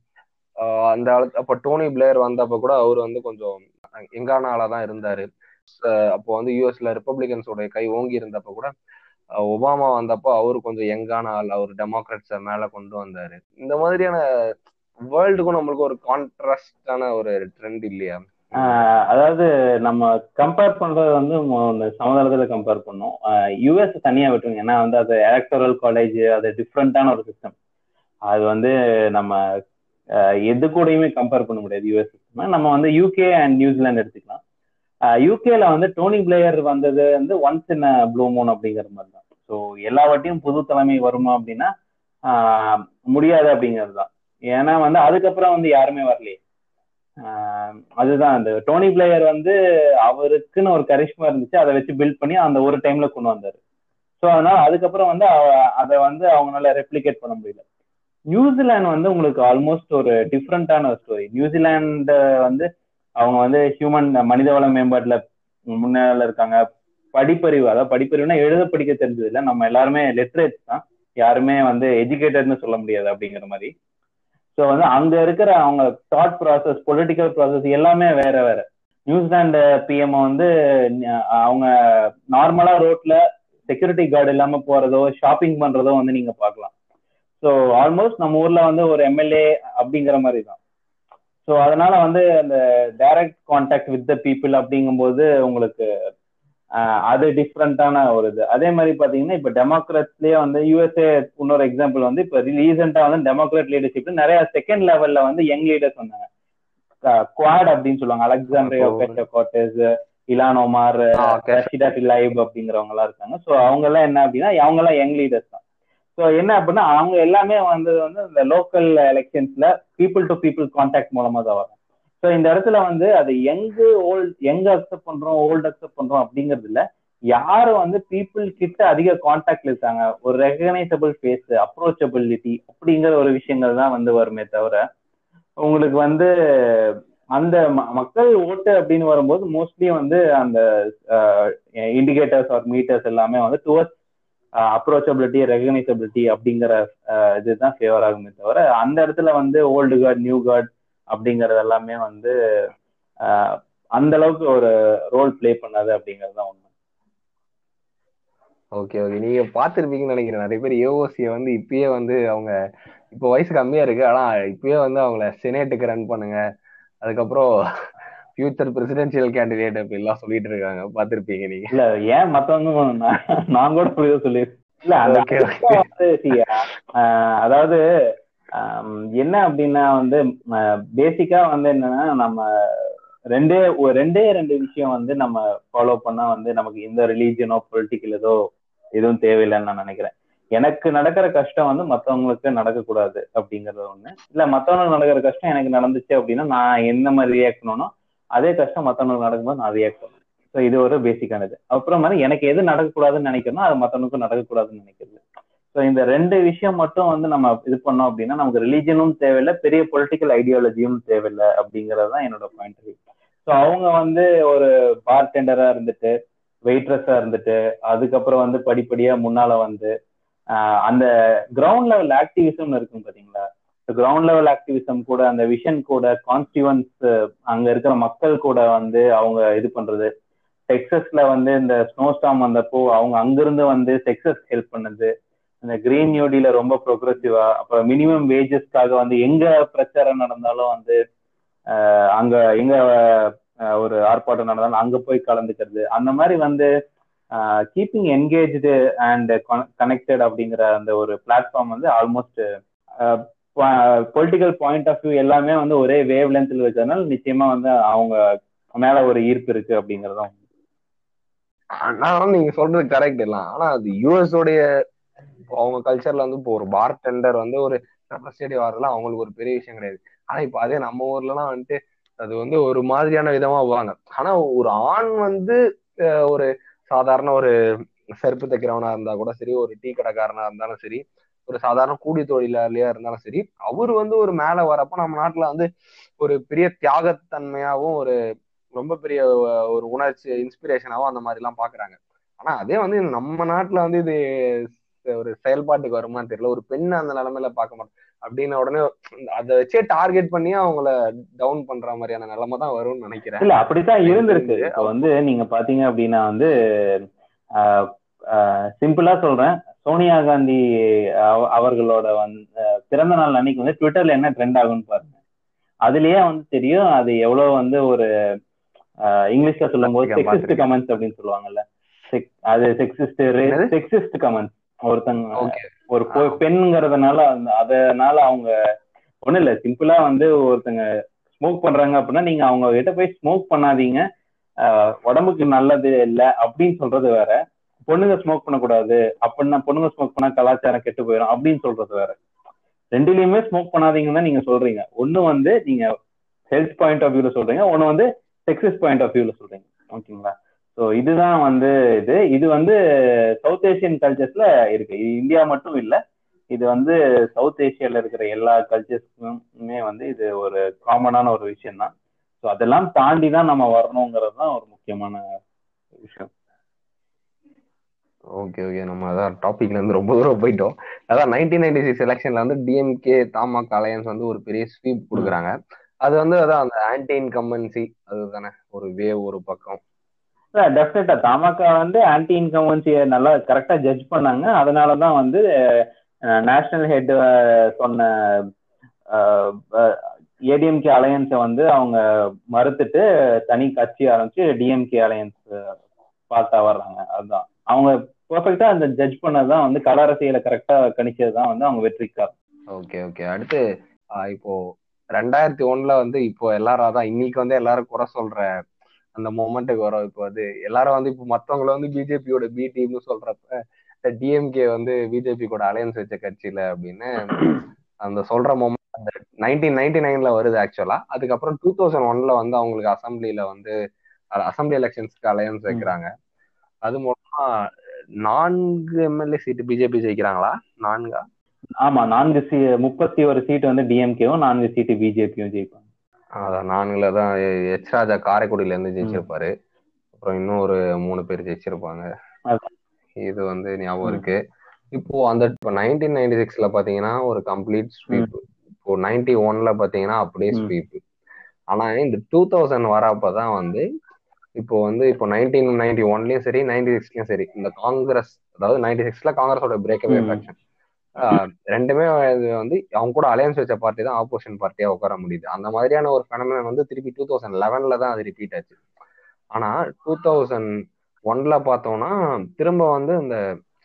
ஆஹ் அந்த ஆளு- அப்ப டோனி பிளேயர் வந்தப்ப கூட அவர் வந்து கொஞ்சம் எங்கான ஆளா தான் இருந்தாரு. அஹ் அப்போ வந்து யூஎஸ்ல ரிப்பப்ளிகன்ஸோட கை ஓங்கி இருந்தப்ப கூட அஹ் ஒபாமா வந்தப்போ அவரு கொஞ்சம் யங்கான ஆள், அவர் டெமோக்ராட்ஸ மேல கொண்டு வந்தாரு. இந்த மாதிரியான வேர்ல்டுக்கும் நம்மளுக்கு ஒரு கான்ட்ராஸ்டான ஒரு ட்ரெண்ட் இல்லையா? ஆஹ் அதாவது நம்ம கம்பேர் பண்றது வந்து மொ- இந்த சமதளத்துல கம்பேர் பண்ணோம். யூஎஸ் தனியா விட்டுருங்க, ஏன்னா வந்து அது எலக்டோரல் காலேஜ், அது டிஃப்ரெண்டான ஒரு சிஸ்டம். அது வந்து நம்ம ஆஹ் எது கூடயுமே கம்பேர் பண்ண முடியாது யூஎஸ் சிஸ்டம். நம்ம வந்து யூகே அண்ட் நியூசிலாந்து எடுத்துக்கலாம். யூகேல வந்து டோனி பிளேயர் வந்தது வந்து ஒன்ஸ் இன் ப்ளூ மூன் அப்படிங்கிற மாதிரி தான். ஸோ எல்லா வாட்டியும் புது தலைமை வருமா அப்படின்னா ஆஹ் முடியாது அப்படிங்கிறது தான். ஏன்னா வந்து அதுக்கப்புறம் வந்து யாருமே வரலையே. ஆஹ் அதுதான் அந்த டோனி பிளேயர் வந்து அவருக்குன்னு ஒரு கரிஷ்மா இருந்துச்சு, அதை வச்சு பில்ட் பண்ணி அந்த ஒரு டைம்ல கொண்டு வந்தாரு. ஸோ அதனால அதுக்கப்புறம் வந்து அவ- அதை வந்து அவங்களால ரெப்ளிகேட் பண்ண முடியல. நியூசிலாந்து வந்து உங்களுக்கு ஆல்மோஸ்ட் ஒரு டிஃப்ரெண்டான ஒரு ஸ்டோரி. நியூசிலாந்து வந்து அவங்க வந்து ஹியூமன் மனிதவள மேம்பாட்டுல முன்னால இருக்காங்க. படிப்பறிவு, அதாவது படிப்பறிவுனா எழுத படிக்க தெரிஞ்சது இல்லை, நம்ம எல்லாருமே லிட்ரேட்ஸ் தான், யாருமே வந்து எஜுகேட்டட்னு சொல்ல முடியாது அப்படிங்கிற மாதிரி. ஸோ வந்து அங்க இருக்கிற அவங்க தாட் ப்ராசஸ், பொலிட்டிக்கல் ப்ராசஸ் எல்லாமே வேற வேற. நியூசிலாந்து பிஎம் வந்து அஹ் அவங்க நார்மலா ரோட்ல செக்யூரிட்டி கார்டு இல்லாம போறதோ ஷாப்பிங் பண்றதோ வந்து நீங்க பார்க்கலாம். ஸோ ஆல்மோஸ்ட் நம்ம ஊர்ல வந்து ஒரு எம்எல்ஏ அப்படிங்கிற மாதிரி தான். ஸோ அதனால வந்து அந்த direct contact with the people அப்படிங்கும்போது உங்களுக்கு ஆஹ் அது டிஃப்ரெண்டான ஒரு இது. அதே மாதிரி பாத்தீங்கன்னா இப்ப டெமோக்ராட்ஸ்லயே வந்து யூஎஸ்ஏ இன்னொரு எக்ஸாம்பிள் வந்து இப்ப ரீசெண்டா வந்து டெமோக்ராட் லீடர்ஷிப்ல நிறைய செகண்ட் லெவல்ல வந்து யங் லீடர்ஸ் வந்தாங்க. குவாட் அப்படின்னு சொல்லுவாங்க, Alexandria Ocasio Cortez, Ilhan Omar, Rashida Tlaib அப்படிங்கிறவங்க எல்லாம் இருக்காங்க. ஸோ அவங்க எல்லாம் என்ன அப்படின்னா அவங்க எல்லாம் யங் லீடர்ஸ் தான். ஸோ என்ன அப்படின்னா அவங்க எல்லாமே வந்து வந்து இந்த லோக்கல் எலெக்ஷன்ஸ்ல பீப்புள் டு பீப்புள் கான்டாக்ட் மூலமா தான் வரும். ஸோ இந்த இடத்துல வந்து அது யங்கு ஓல்டு, யங் அக்செப்ட் பண்றோம் ஓல்டு அக்செப்ட் பண்றோம் அப்படிங்கிறது இல்ல, யாரு வந்து பீப்புள் கிட்ட அதிக கான்டாக்ட்ல இருக்காங்க, ஒரு ரெகனைசபிள் ஃபேஸ், அப்ரோச்சபிலிட்டி அப்படிங்கிற ஒரு விஷயங்கள் தான் வந்து வருமே தவிர உங்களுக்கு வந்து அந்த மக்கள் ஓட்டு அப்படின்னு வரும்போது மோஸ்ட்லி வந்து அந்த இண்டிகேட்டர்ஸ் ஆர் மீட்டர்ஸ் எல்லாமே வந்து டுவர்ட்ஸ் அப்ரோச்சபிலிட்டி, ரெகனைசபிலிட்டி அப்படிங்கிற இதுதான் ஃபேவர் ஆகுமே தவிர அந்த இடத்துல வந்து ஓல்டு கார்டு நியூ கார்டு அப்படிங்கறது எல்லாமே வந்து அந்த அளவுக்கு ஒரு ரோல் பிளே பண்ணாது அப்படிங்கிறது தான் உண்மை. ஓகே ஓகே நீங்க பாத்துருப்பீங்கன்னு நினைக்கிறேன். நிறைய பேர் ஏஓசியை வந்து இப்பயே வந்து அவங்க இப்போ வயசு கம்மியா இருக்கு, ஆனா இப்பயே வந்து அவங்கள செனேட்டுக்கு ரன் பண்ணுங்க, அதுக்கப்புறம் ஃபியூச்சர் பிரசிடென்சியல் கேண்டிடேட் அப்படி எல்லாம் சொல்லிட்டு இருக்காங்க. பாத்திருப்பீங்க நீங்க. இல்ல ஏன் மத்தவங்க நான் கூட சொல்லி இல்ல அந்த அதாவது என்ன அப்படின்னா வந்து பேசிக்கா வந்து என்னன்னா நம்ம ரெண்டே ரெண்டே ரெண்டு விஷயம் வந்து நம்ம ஃபாலோ பண்ணா வந்து நமக்கு இந்த ரிலீஜியனோ பொலிட்டிக்கல் ஏதோ எதுவும் தேவையில்லைன்னு நான் நினைக்கிறேன். எனக்கு நடக்கிற கஷ்டம் வந்து மற்றவங்களுக்கு நடக்கக்கூடாது அப்படிங்கறது ஒண்ணு. இல்ல மற்றவங்களுக்கு நடக்கிற கஷ்டம் எனக்கு நடந்துச்சு அப்படின்னா நான் என்ன மாதிரி ரியாக்ட் பண்ணணும், அதே கஷ்டம் மற்றவங்களுக்கு நடக்கும்போது நான் ரியாக்ட் பண்ணணும். ஸோ இது ஒரு பேசிக்கானது. அப்புறம் மாதிரி எனக்கு எது நடக்கக்கூடாதுன்னு நினைக்கிறோம் அது மற்றவனுக்கும் நடக்கக்கூடாதுன்னு நினைக்கிறது. ஸோ இந்த ரெண்டு விஷயம் மட்டும் வந்து நம்ம இது பண்ணோம் அப்படின்னா நமக்கு ரிலீஜனும் தேவையில்லை, பெரிய பொலிட்டிக்கல் ஐடியாலஜியும் தேவையில்லை அப்படிங்கிறது தான் என்னோட பாயிண்ட். ஸோ அவங்க வந்து ஒரு பார் டெண்டரா இருந்துட்டு வெயிட்ரஸா இருந்துட்டு அதுக்கப்புறம் வந்து படிப்படியா முன்னால வந்து ஆஹ் அந்த கிரவுண்ட் லெவல் ஆக்டிவிசம் இருக்கும் பாத்தீங்களா, கிரவுண்ட் லெவல் ஆக்டிவிசம் கூட அந்த விஷன் கூட கான்ஸ்டியூவன்ஸ் அங்க இருக்கிற மக்கள் கூட வந்து அவங்க இது பண்றது. டெக்ஸஸ்ல வந்து இந்த ஸ்னோ ஸ்டாம் வந்தப்போ அவங்க அங்கிருந்து வந்து டெக்ஸஸ் ஹெல்ப் பண்ணது. இந்த கிரீன் நியூ டீல ரொம்ப ப்ரோக்ரெசிவா, அப்புறம் மினிமம் வேஜஸ்க்காக வந்து எங்க பிரச்சாரம் நடந்தாலும் வந்து அங்க எங்க ஒரு ஆர்ப்பாட்டம் நடந்தாலும் அங்க போய் கலந்துக்கிறது. அந்த மாதிரி வந்து கீப்பிங் என்கேஜ்டு அண்ட் கனெக்டட் அப்படிங்கிற அந்த ஒரு பிளாட்ஃபார்ம் வந்து almost political point of view எல்லாமே வந்து ஒரே வேவ் லென்த்ல இருக்கிறதுனால நிச்சயமா வந்து அவங்க மேல ஒரு ஈர்ப்பு இருக்கு அப்படிங்கறதும். நான் நீங்க சொல்றது கரெக்ட் இல்லை, ஆனா அது யூஎஸ் உடைய அவங்க கல்ச்சர்ல வந்து இப்போ ஒரு பார் டெண்டர் வந்து ஒரு ஸ்டேடி வரலாம் அவங்களுக்கு ஒரு பெரிய விஷயம் கிடையாது. ஆனா இப்ப அதே நம்ம ஊர்லலாம் வந்துட்டு அது வந்து ஒரு மாதிரியான விதமா வாங்க. ஆனா ஒரு ஆண் வந்து ஒரு சாதாரண ஒரு செருப்பு தைக்கிறவனா இருந்தா கூட சரி, ஒரு டீ கடைக்காரனா இருந்தாலும் சரி, ஒரு சாதாரண கூலி தொழிலாளியா இருந்தாலும் சரி, அவரு வந்து ஒரு மேல வரப்ப நம்ம நாட்டுல வந்து ஒரு பெரிய தியாகத்தன்மையாவும் ஒரு ரொம்ப பெரிய ஒரு உணர்ச்சி இன்ஸ்பிரேஷனாவும் அந்த மாதிரி எல்லாம் பாக்குறாங்க. ஆனா அதே வந்து நம்ம நாட்டுல வந்து இது ஒரு செயல்பாட்டுக்கு வருமானு தெரியல. ஒரு பெண்ணை அந்த நிலைமையில பார்க்க மாட்டோம் அப்படின்னு உடனே அதை வச்சே டார்கெட் பண்ணி அவங்கள டவுன் பண்ற மாதிரியான நிலைமை தான் வரும்னு நினைக்கிறேன். இல்ல அப்படித்தான் இருந்திருக்கு. இப்போ வந்து நீங்க பாத்தீங்க அப்படின்னா வந்து சிம்பிளா சொல்றேன், சோனியா காந்தி அவர்களோட வந்து பிறந்த நாள் அன்னைக்கு வந்து ட்விட்டர்ல என்ன ட்ரெண்ட் ஆகும்னு பாருங்க. அதுலயே வந்து தெரியும் அது எவ்வளவு வந்து ஒரு இங்கிலீஷ்ல சொல்லும் போது செக்ஸிஸ்ட் கமெண்ட்ஸ் அப்படின்னு சொல்லுவாங்கல்ல, அது செக்ஸிஸ்ட் செக்ஸிஸ்ட் கமெண்ட்ஸ். ஒருத்தங்க ஒரு பெண்ங்கிறதுனால அதனால அவங்க ஒண்ணும் இல்ல, சிம்பிளா வந்து ஒருத்தங்க ஸ்மோக் பண்றாங்க அப்படின்னா நீங்க அவங்க கிட்ட போய் ஸ்மோக் பண்ணாதீங்க, உடம்புக்கு நல்லது இல்லை அப்படின்னு சொல்றது வேற. பொண்ணுங்க ஸ்மோக் பண்ணக்கூடாது அப்படின்னா பொண்ணுங்க ஸ்மோக் பண்ணா கலாச்சாரம் கெட்டு போயிடும் அப்படின்னு சொல்றது வேற. ரெண்டுலயுமே ஸ்மோக் பண்ணாதீங்கன்னு தான் நீங்க சொல்றீங்க. ஒண்ணு வந்து நீங்க ஹெல்த் பாயிண்ட் ஆஃப் வியூல சொல்றீங்க, ஒண்ணு வந்து செக்ஸிஸ்ட் பாயிண்ட் ஆஃப் வியூல சொல்றீங்க. ஓகேங்களா? ஸோ இதுதான் வந்து இது இது வந்து சவுத் ஏசியன் கல்ச்சர்ஸ்ல இருக்கு. இது இந்தியா மட்டும் இல்லை, இது வந்து சவுத் ஏசியால இருக்கிற எல்லா கல்ச்சர்ஸ்க்குமே வந்து இது ஒரு காமனான ஒரு விஷயம் தான். ஸோ அதெல்லாம் தாண்டி தான் நம்ம வரணுங்கிறது தான் ஒரு முக்கியமான விஷயம். ஓகே ஓகே நம்ம அதான் டாபிக்ல இருந்து ரொம்ப தூரம் போயிட்டோம். அதான் நைன்டீன் நைன்டி சிக்ஸ் எலெக்ஷன்ல வந்து டிஎம்கே தமாக அலையன்ஸ் வந்து ஒரு பெரிய ஸ்வீப் கொடுக்குறாங்க. அது வந்து அதான் அந்த ஆன்டி இன்கம்பன்சி அதுதானே ஒரு வேவ் ஒரு பக்கம். டெஃபினட்டா தமாக வந்து ஆன்டி இன்கம்பன்சியை நல்லா கரெக்டா ஜட்ஜ் பண்ணாங்க. அதனாலதான் வந்து நேஷனல் ஹெட் சொன்ன ஏடிஎம்கே அலையன்ஸை வந்து அவங்க மறுத்துட்டு தனி கட்சி ஆரம்பிச்சு டிஎம்கே அலையன்ஸ் பார்த்தா வர்றாங்க. அதுதான் அவங்க பெர்ஃபெக்டா அந்த ஜட்ஜ் பண்ணதான் வந்து கள அரசியலை கரெக்டா கணிச்சதுதான் வந்து அவங்க வெற்றிக்கார். ஓகே ஓகே அடுத்து இப்போ ரெண்டாயிரத்தி ஒண்ணுல வந்து இப்போ எல்லாரும் அதான் இன்னைக்கு வந்து எல்லாரும் குறை சொல்ற அந்த மொமெண்ட்டுக்கு வரும். இப்போ வந்து எல்லாரும் வந்து இப்போ மத்தவங்களை வந்து பிஜேபியோட பி டீம்னு சொல்றப்ப டிஎம்கே வந்து பிஜேபி கூட அலையன்ஸ் வச்ச கட்சியில அப்படின்னு அந்த சொல்ற மொமெண்ட் அந்த நைன்டீன் நைன்டி நைன்ல வருது ஆக்சுவலா. அதுக்கப்புறம் டூ தௌசண்ட் ஒன்ல வந்து அவங்களுக்கு அசம்பிளில வந்து அசம்பிளி எலெக்ஷன்ஸ்க்கு அலையன்ஸ் வைக்கிறாங்க. அது மூலமா நான்கு எம்எல்ஏ சீட்டு பிஜேபி ஜெயிக்கிறாங்களா? நான்கா? ஆமா, நான்கு சி முப்பத்தி ஒரு சீட்டு வந்து டிஎம்கேவும் நான்கு சீட்டு பிஜேபியும் ஜெயிப்பாங்க. அதான் நான்குல தான் எச் ராஜா காரைக்குடியில இருந்து ஜெயிச்சிருப்பாரு. அப்புறம் இன்னும் ஒரு மூணு பேர் ஜெயிச்சிருப்பாங்க. இது வந்து ஞாபகம் இருக்கு. இப்போ அந்த இப்போ நைன்டீன் நைன்டி சிக்ஸ்ல பாத்தீங்கன்னா ஒரு கம்ப்ளீட் ஸ்வீப். இப்போ நைன்டி ஒன்ல பாத்தீங்கன்னா அப்படியே ஸ்வீப். ஆனா இந்த டூ தௌசண்ட் வரப்பதான் வந்து இப்போ வந்து இப்போ நைன்டீன் நைன்டி ஒன்லயும் சரி நைன்டி சிக்ஸ்லயும் சரி இந்த காங்கிரஸ், அதாவது நைன்டி சிக்ஸ்ல காங்கிரஸோட பிரேக்அவே ஃபேக்ஷன் ரெண்டுமே வந்து அவங்க கூட அலையன்ஸ் வச்ச பார்ட்டி தான் ஆப்போசிஷன் பார்ட்டியா உட்கார முடியுது. அந்த மாதிரியான ஒரு ஃபெனோமெனன் வந்து திருப்பி டூ தௌசண்ட் லெவன்ல தான் அது ரிப்பீட் ஆச்சு. ஆனா டூ தௌசண்ட் ஒன்ல பார்த்தோம்னா திரும்ப வந்து இந்த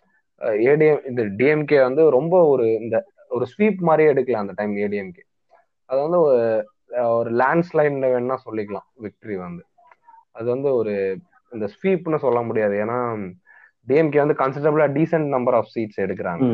ஏடிஎம் இந்த டிஎம்கே வந்து ரொம்ப ஒரு இந்த ஒரு ஸ்வீப் மாதிரியே எடுக்கல அந்த டைம் ஏடிஎம்கே. அது வந்து ஒரு லேண்ட்ஸ்லைட்ல வேணா சொல்லிக்கலாம் விக்டரி வந்து. அது வந்து ஒரு இந்த ஸ்வீப்னு சொல்ல முடியாது, ஏன்னா டிஎம்கே வந்து கன்சிடரபிளா டீசென்ட் நம்பர் ஆஃப் சீட்ஸ் எடுக்கிறாங்க.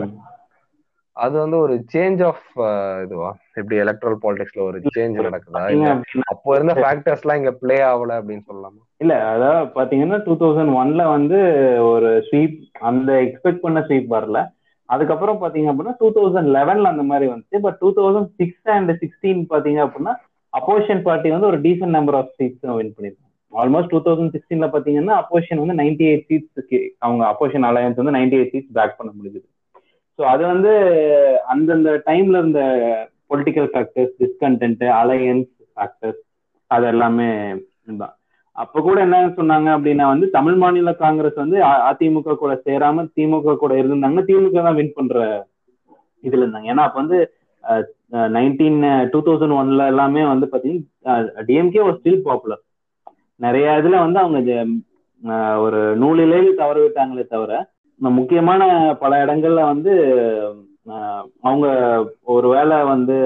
அது வந்து ஒரு சேஞ்ச் ஆஃப் இதுவா எப்படி எலக்ட்ரல் பாலிடிக்ஸ்ல ஒரு சேஞ்ச் நடக்குதா, இல்ல அப்போ இருந்த ஃபேக்டர்ஸ் எல்லாம் இங்க பிளே ஆகல அப்படின்னு சொல்லலாமா? இல்ல, அதாவது பாத்தீங்கன்னா டூ தௌசண்ட் ஒன்ல வந்து ஒரு ஸ்வீப் அந்த எக்ஸ்பெக்ட் பண்ண ஸ்வீப் வரல. அதுக்கப்புறம் பாத்தீங்க அப்படின்னா டூ தௌசண்ட் லெவன்ல அந்த மாதிரி வந்துச்சு. But two thousand six and sixteen பாத்தீங்க அப்படின்னா அப்போசிஷன் பார்ட்டி வந்து ஒரு decent number of seats win பண்ணிருக்காங்க. ஆல்மோஸ்ட் டூ தௌசண்ட் சிக்ஸ்டீன்ல பாத்தீங்கன்னா அப்போசிஷன் வந்து நைன்டி எயிட் சீட்ஸ்க்கு அவங்க அப்போசிஷன் அலையன்ஸ் வந்து நைன்டி எயிட் சீட்ஸ் பேக் பண்ண முடியுது. ஸோ அது வந்து அந்தந்த டைம்ல இருந்த political factors, discontent, alliance factors அது எல்லாமே தான். அப்ப கூட என்ன சொன்னாங்க அப்படின்னா வந்து தமிழ் மாநில காங்கிரஸ் வந்து அதிமுக கூட சேராம திமுக கூட இருந்தாங்க, திமுக தான் வின் பண்ற இதுல இருந்தாங்க. ஏன்னா அப்ப வந்து நைன்டீன் டூ தௌசண்ட் ஒன்ல எல்லாமே வந்து பாத்தீங்கன்னா டிஎம்கே வாஸ் ஸ்டில் பாப்புலர். நிறைய இதுல வந்து அவங்க ஒரு நூலிலையில் தவற விட்டாங்களே தவிர முக்கியமான பல இடங்கள்ல வந்து அவங்க ஒருவேளை வந்து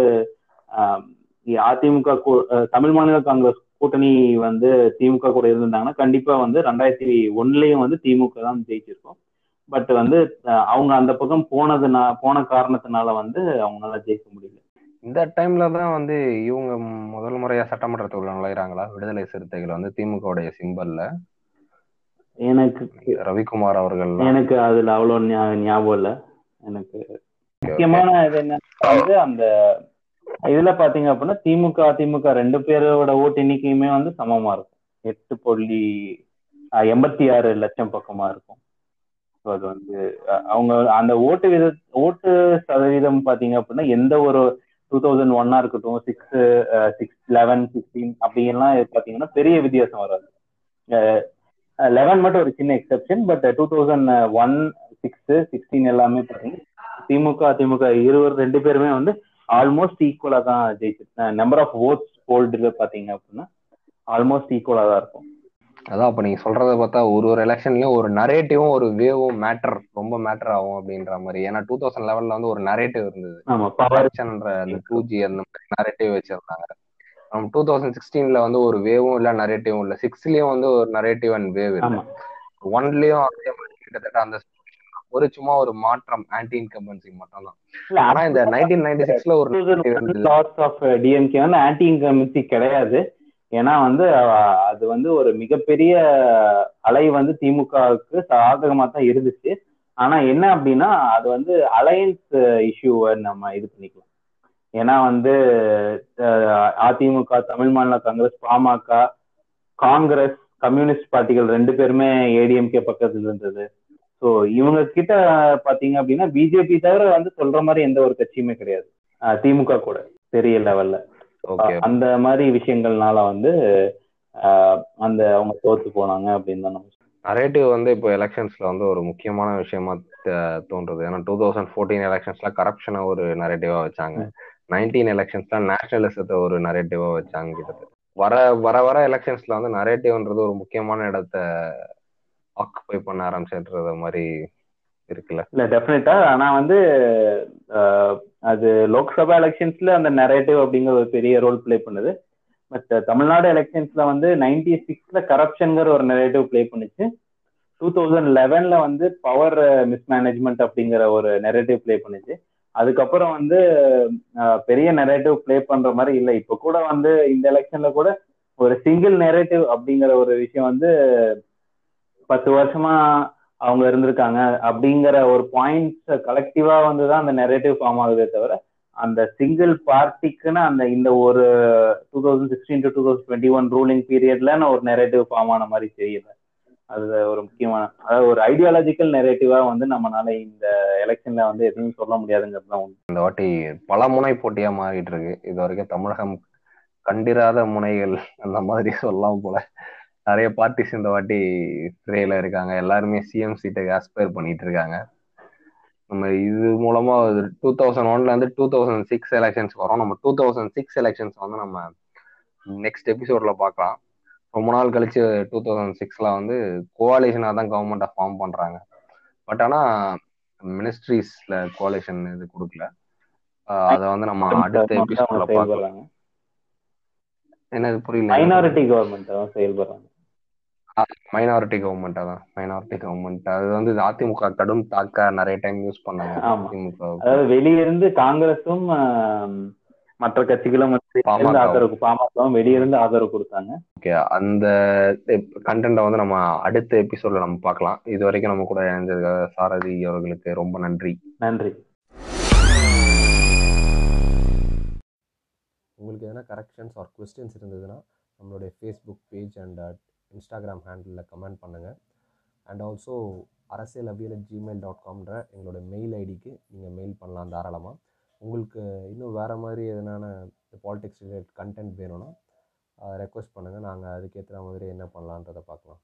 அதிமுக தமிழ் மாநில காங்கிரஸ் கூட்டணி வந்து திமுக கூட இருந்திருந்தாங்கன்னா கண்டிப்பா வந்து ரெண்டாயிரத்தி ஒன்னுலயும் வந்து திமுக தான் ஜெயிச்சிருக்கும். பட் வந்து அவங்க அந்த பக்கம் போனதுனா போன காரணத்தினால வந்து அவங்களால ஜெயிக்க முடியல. இந்த டைம்ல தான் வந்து இவங்க முதல் முறையா சட்டமன்றத்துக்குள்ள நுழைகிறாங்களா விடுதலை சிறுத்தைகள் வந்து திமுக சிம்பல்ல? எனக்கு ரவிக்குமார் அவர்கள் எனக்கு அதுல அவ்வளவு ஞாபகம் இல்லை. எனக்கு முக்கியமான இது என்ன வந்து அந்த இதுல பாத்தீங்க அப்படின்னா திமுக அதிமுக ரெண்டு பேரோட ஓட்டு எண்ணிக்கையுமே வந்து சமமா இருக்கும். எட்டு புள்ளி எண்பத்தி ஆறு லட்சம் பக்கமா இருக்கும். அது வந்து அவங்க அந்த ஓட்டு வித ஓட்டு சதவீதம் பாத்தீங்க அப்படின்னா எந்த ஒரு டூ தௌசண்ட் ஒன்னா இருக்கட்டும் சிக்ஸ் சிக்ஸ் லெவன் சிக்ஸ்டீன் அப்படின்லாம் பாத்தீங்கன்னா பெரிய வித்தியாசம் வராது. லெவன் மட்டும் ஒரு சின்ன exception. But two thousand one six sixteen எல்லாமே பாத்தீங்கன்னா திமுக அதிமுக இருவர் ரெண்டு பேருமே வந்து ஆல்மோஸ்ட் ஈக்குவலா தான் ஜெயிச்சிருக்கு. நம்பர் ஆஃப் ஓட்ஸ் போல்டு பாத்தீங்க அப்படின்னா ஆல்மோஸ்ட் ஈக்குவலா தான் இருக்கும். அதான் அப்ப நீங்க சொல்றத பார்த்தா ஒரு ஒரு எலெக்ஷன்லயும் ஒரு நரேட்டிவும் ஒரு வேவும் மேட்டர் ரொம்ப மேட்டர் ஆகும் அப்படின்ற மாதிரி. ஏன்னா டூ தௌசண்ட் லெவன்ல வந்து ஒரு நரேட்டிவ் இருந்தது, அந்த டூ ஜி அந்த மாதிரி நரேட்டிவ் வச்சிருந்தாங்க. நம்ம டூ தௌசண்ட் சிக்ஸ்டீன்ல வந்து ஒரு வேவும் இல்ல நரேட்டிவும் இல்ல, சிக்ஸ்லயும் வந்து ஒரு நரேட்டிவ் அண்ட் வேவ் இல்லை, ஒன்லயும் அதே மாதிரி கிட்டத்தட்ட அந்த ஒரு சும்மா ஒரு மாற்றம் ஆன்டி இன்கம்பன்சி மட்டும் தான். ஆனா இந்த நைன்டீன் நைன்டி சிக்ஸ்ல ஒரு லாஸ் ஆஃப் டிஎம்கே வந்து ஆன்டி இன்கம்பன்சி கிடையாது. ஏன்னா வந்து அது வந்து ஒரு மிகப்பெரிய அலை வந்து திமுகவுக்கு சாதகமா தான் இருந்துச்சு. ஆனா என்ன அப்படின்னா அது வந்து அலையன்ஸ் இஷ்யூவை நம்ம இது பண்ணிக்கலாம். ஏன்னா வந்து Adhimuka Tamil Maanila Congress Pamaka Congress communist பார்ட்டிகள் ரெண்டு பேருமே ஏடிஎம்கே பக்கத்துல இருந்தது. ஸோ இவங்க கிட்ட பாத்தீங்க அப்படின்னா பிஜேபி தவிர வந்து சொல்ற மாதிரி எந்த ஒரு கட்சியுமே கிடையாது திமுக கூட பெரிய லெவல்ல. அந்த மாதிரி விஷயங்கள்னால வந்து அந்த அவங்க தோத்து போனாங்க அப்படின்னு தான் நம்ம நரேட்டிவ் வந்து இப்போ எலெக்ஷன்ஸ்ல வந்து ஒரு முக்கியமான விஷயமா தோன்றுது. ஏன்னா டூ தௌசண்ட் ஃபோர்டீன் எலெக்ஷன்ஸ்ல கரப்ஷனை ஒரு நரேட்டிவா வச்சாங்க, நைன்டீன் எலெக்ஷன்ஸ்ல நேஷனலிசத்தை ஒரு நரேட்டிவா வச்சாங்க. கிட்டத்தட்ட வர வர வர எலெக்ஷன்ஸ்ல வந்து நரேட்டிவ்ன்றது ஒரு முக்கியமான இடத்த ஆக்குபை பண்ண ஆரம்பிச்சுன்றது மாதிரி இருக்குல்ல? இல்ல டெஃபினட்டா. ஆனா வந்து அது லோக்சபா எலெக்ஷன்ஸ்ல அந்த நரேட்டிவ் அப்படிங்கிற ஒரு பெரிய ரோல் பிளே பண்ணுது. பட் தமிழ்நாடு எலெக்ஷன்ஸ்ல வந்து நைன்டி சிக்ஸ்ல கரப்ஷன்ங்கிற ஒரு நரேட்டிவ் பிளே பண்ணுச்சு. டூ தௌசண்ட் லெவன்ல வந்து பவர் மிஸ்மேனேஜ்மெண்ட் அப்படிங்கிற ஒரு நரேட்டிவ் பிளே பண்ணுச்சு. அதுக்கப்புறம் வந்து பெரிய நரேட்டிவ் பிளே பண்ற மாதிரி இல்லை. இப்ப கூட வந்து இந்த எலெக்ஷன்ல கூட ஒரு சிங்கிள் நரேட்டிவ் அப்படிங்கிற ஒரு விஷயம் வந்து பத்து வருஷமா அவங்க இருந்திருக்காங்க அப்படிங்கிற ஒரு பாயிண்ட்ஸ் கலெக்டிவா வந்துதான் அந்த நெரேட்டிவ் ஃபார்ம் ஆகுதே தவிர அந்த சிங்கிள் பார்ட்டிக்குன்னு அந்த இந்த ஒரு two thousand sixteen to two thousand twenty one ruling பீரியட்ல ஒரு நெரேட்டிவ் ஃபார்ம் ஆன மாதிரி தெரியல. அது ஒரு முக்கியமான அதாவது ஒரு ஐடியாலஜிக்கல் நெரேட்டிவா வந்து நம்மளால இந்த எலெக்ஷன்ல வந்து எதுவும் சொல்ல முடியாதுங்கிறது தான். இந்த வாட்டி பல முனை போட்டியா மாறிட்டு இருக்கு. இது வரைக்கும் தமிழகம் கண்டிராத முனைகள் அந்த மாதிரி சொல்லலாம் போல. நிறைய பார்ட்டிஸ் இந்த வாட்டி திரையில இருக்காங்க, எல்லாருமே சிஎம் சீட்டுக்கு ஆஸ்பயர் பண்ணிட்டு இருக்காங்க. நம்ம இது மூலமா டூ தௌசண்ட் ஒன்ல இருந்து டூ தௌசண்ட் சிக்ஸ் எலெக்ஷன்ஸ் வரும். நம்ம டூ தௌசண்ட் சிக்ஸ் எலெக்ஷன்ஸ் வந்து நம்ம நெக்ஸ்ட் எபிசோட்ல பார்க்கலாம். ரொம்ப நாள் கழிச்சு டூ தௌசண்ட் சிக்ஸ்ல வந்து கோவாலிஷனா தான் கவர்மெண்ட்டை ஃபார்ம் பண்றாங்க. பட் ஆனா மினிஸ்ட்ரிஸ்ல கோவாலிஷன் இது கொடுக்கல. அதை வந்து நம்ம அடுத்த எபிசோட்ல பார்க்கலாம். என்னது புரியல? மைனாரிட்டி கவர்மெண்ட் தான் செயல்படுறாங்க. மைனாரிட்டி கவர்மெண்டா தான் மைனாரிட்டி கவர்மெண்ட். அது வந்து அதிமுக கடும் தாக்க நிறைய டைம் யூஸ் பண்ணாங்க. அதாவது வெளியிருந்து காங்கிரஸும் மற்ற கட்சிகளும் ஆதரவு, பாமகவும் வெளியிருந்து ஆதரவு கொடுத்தாங்க. ஓகே, அந்த கண்டென்ட்டை வந்து நம்ம அடுத்த எபிசோட்ல நம்ம பார்க்கலாம். இது வரைக்கும் நம்ம கூட இணைஞ்சதுக்காக சாரதி அவர்களுக்கு ரொம்ப நன்றி. நன்றி. உங்களுக்கு எதனா கரெக்ஷன்ஸ் ஆர் கொஸ்டின்ஸ் இருந்ததுன்னா நம்மளுடைய ஃபேஸ்புக் பேஜ் அண்ட் இன்ஸ்டாகிராம் ஹேண்டிலில் கமெண்ட் பண்ணுங்கள். And also Arasiyal Aviyal at Gmail dot காம்ன்ற எங்களோட மெயில் ஐடிக்கு நீங்கள் மெயில் பண்ணலாம் தாராளமாக. உங்களுக்கு இன்னும் வேறு மாதிரி எதனான பாலிடிக்ஸ் ரிலேட்டட் கண்டென்ட் வேணும்னா ரெக்வஸ்ட் பண்ணுங்கள், நாங்கள் அதுக்கேற்ற மாதிரி என்ன பண்ணலான்றதை பார்க்கலாம்.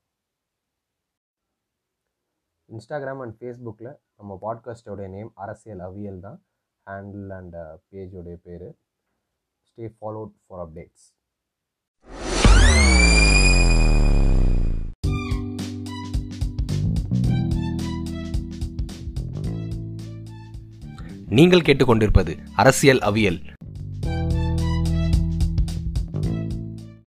இன்ஸ்டாகிராம் அண்ட் ஃபேஸ்புக்கில் நம்ம பாட்காஸ்டோடைய நேம் அரசியல் அவியல் தான் ஹேண்டில் அண்ட் பேஜோடைய பேர். Stay followed for updates. நீங்கள் கேட்டுக்கொண்டிருப்பது அரசியல் அவியல்.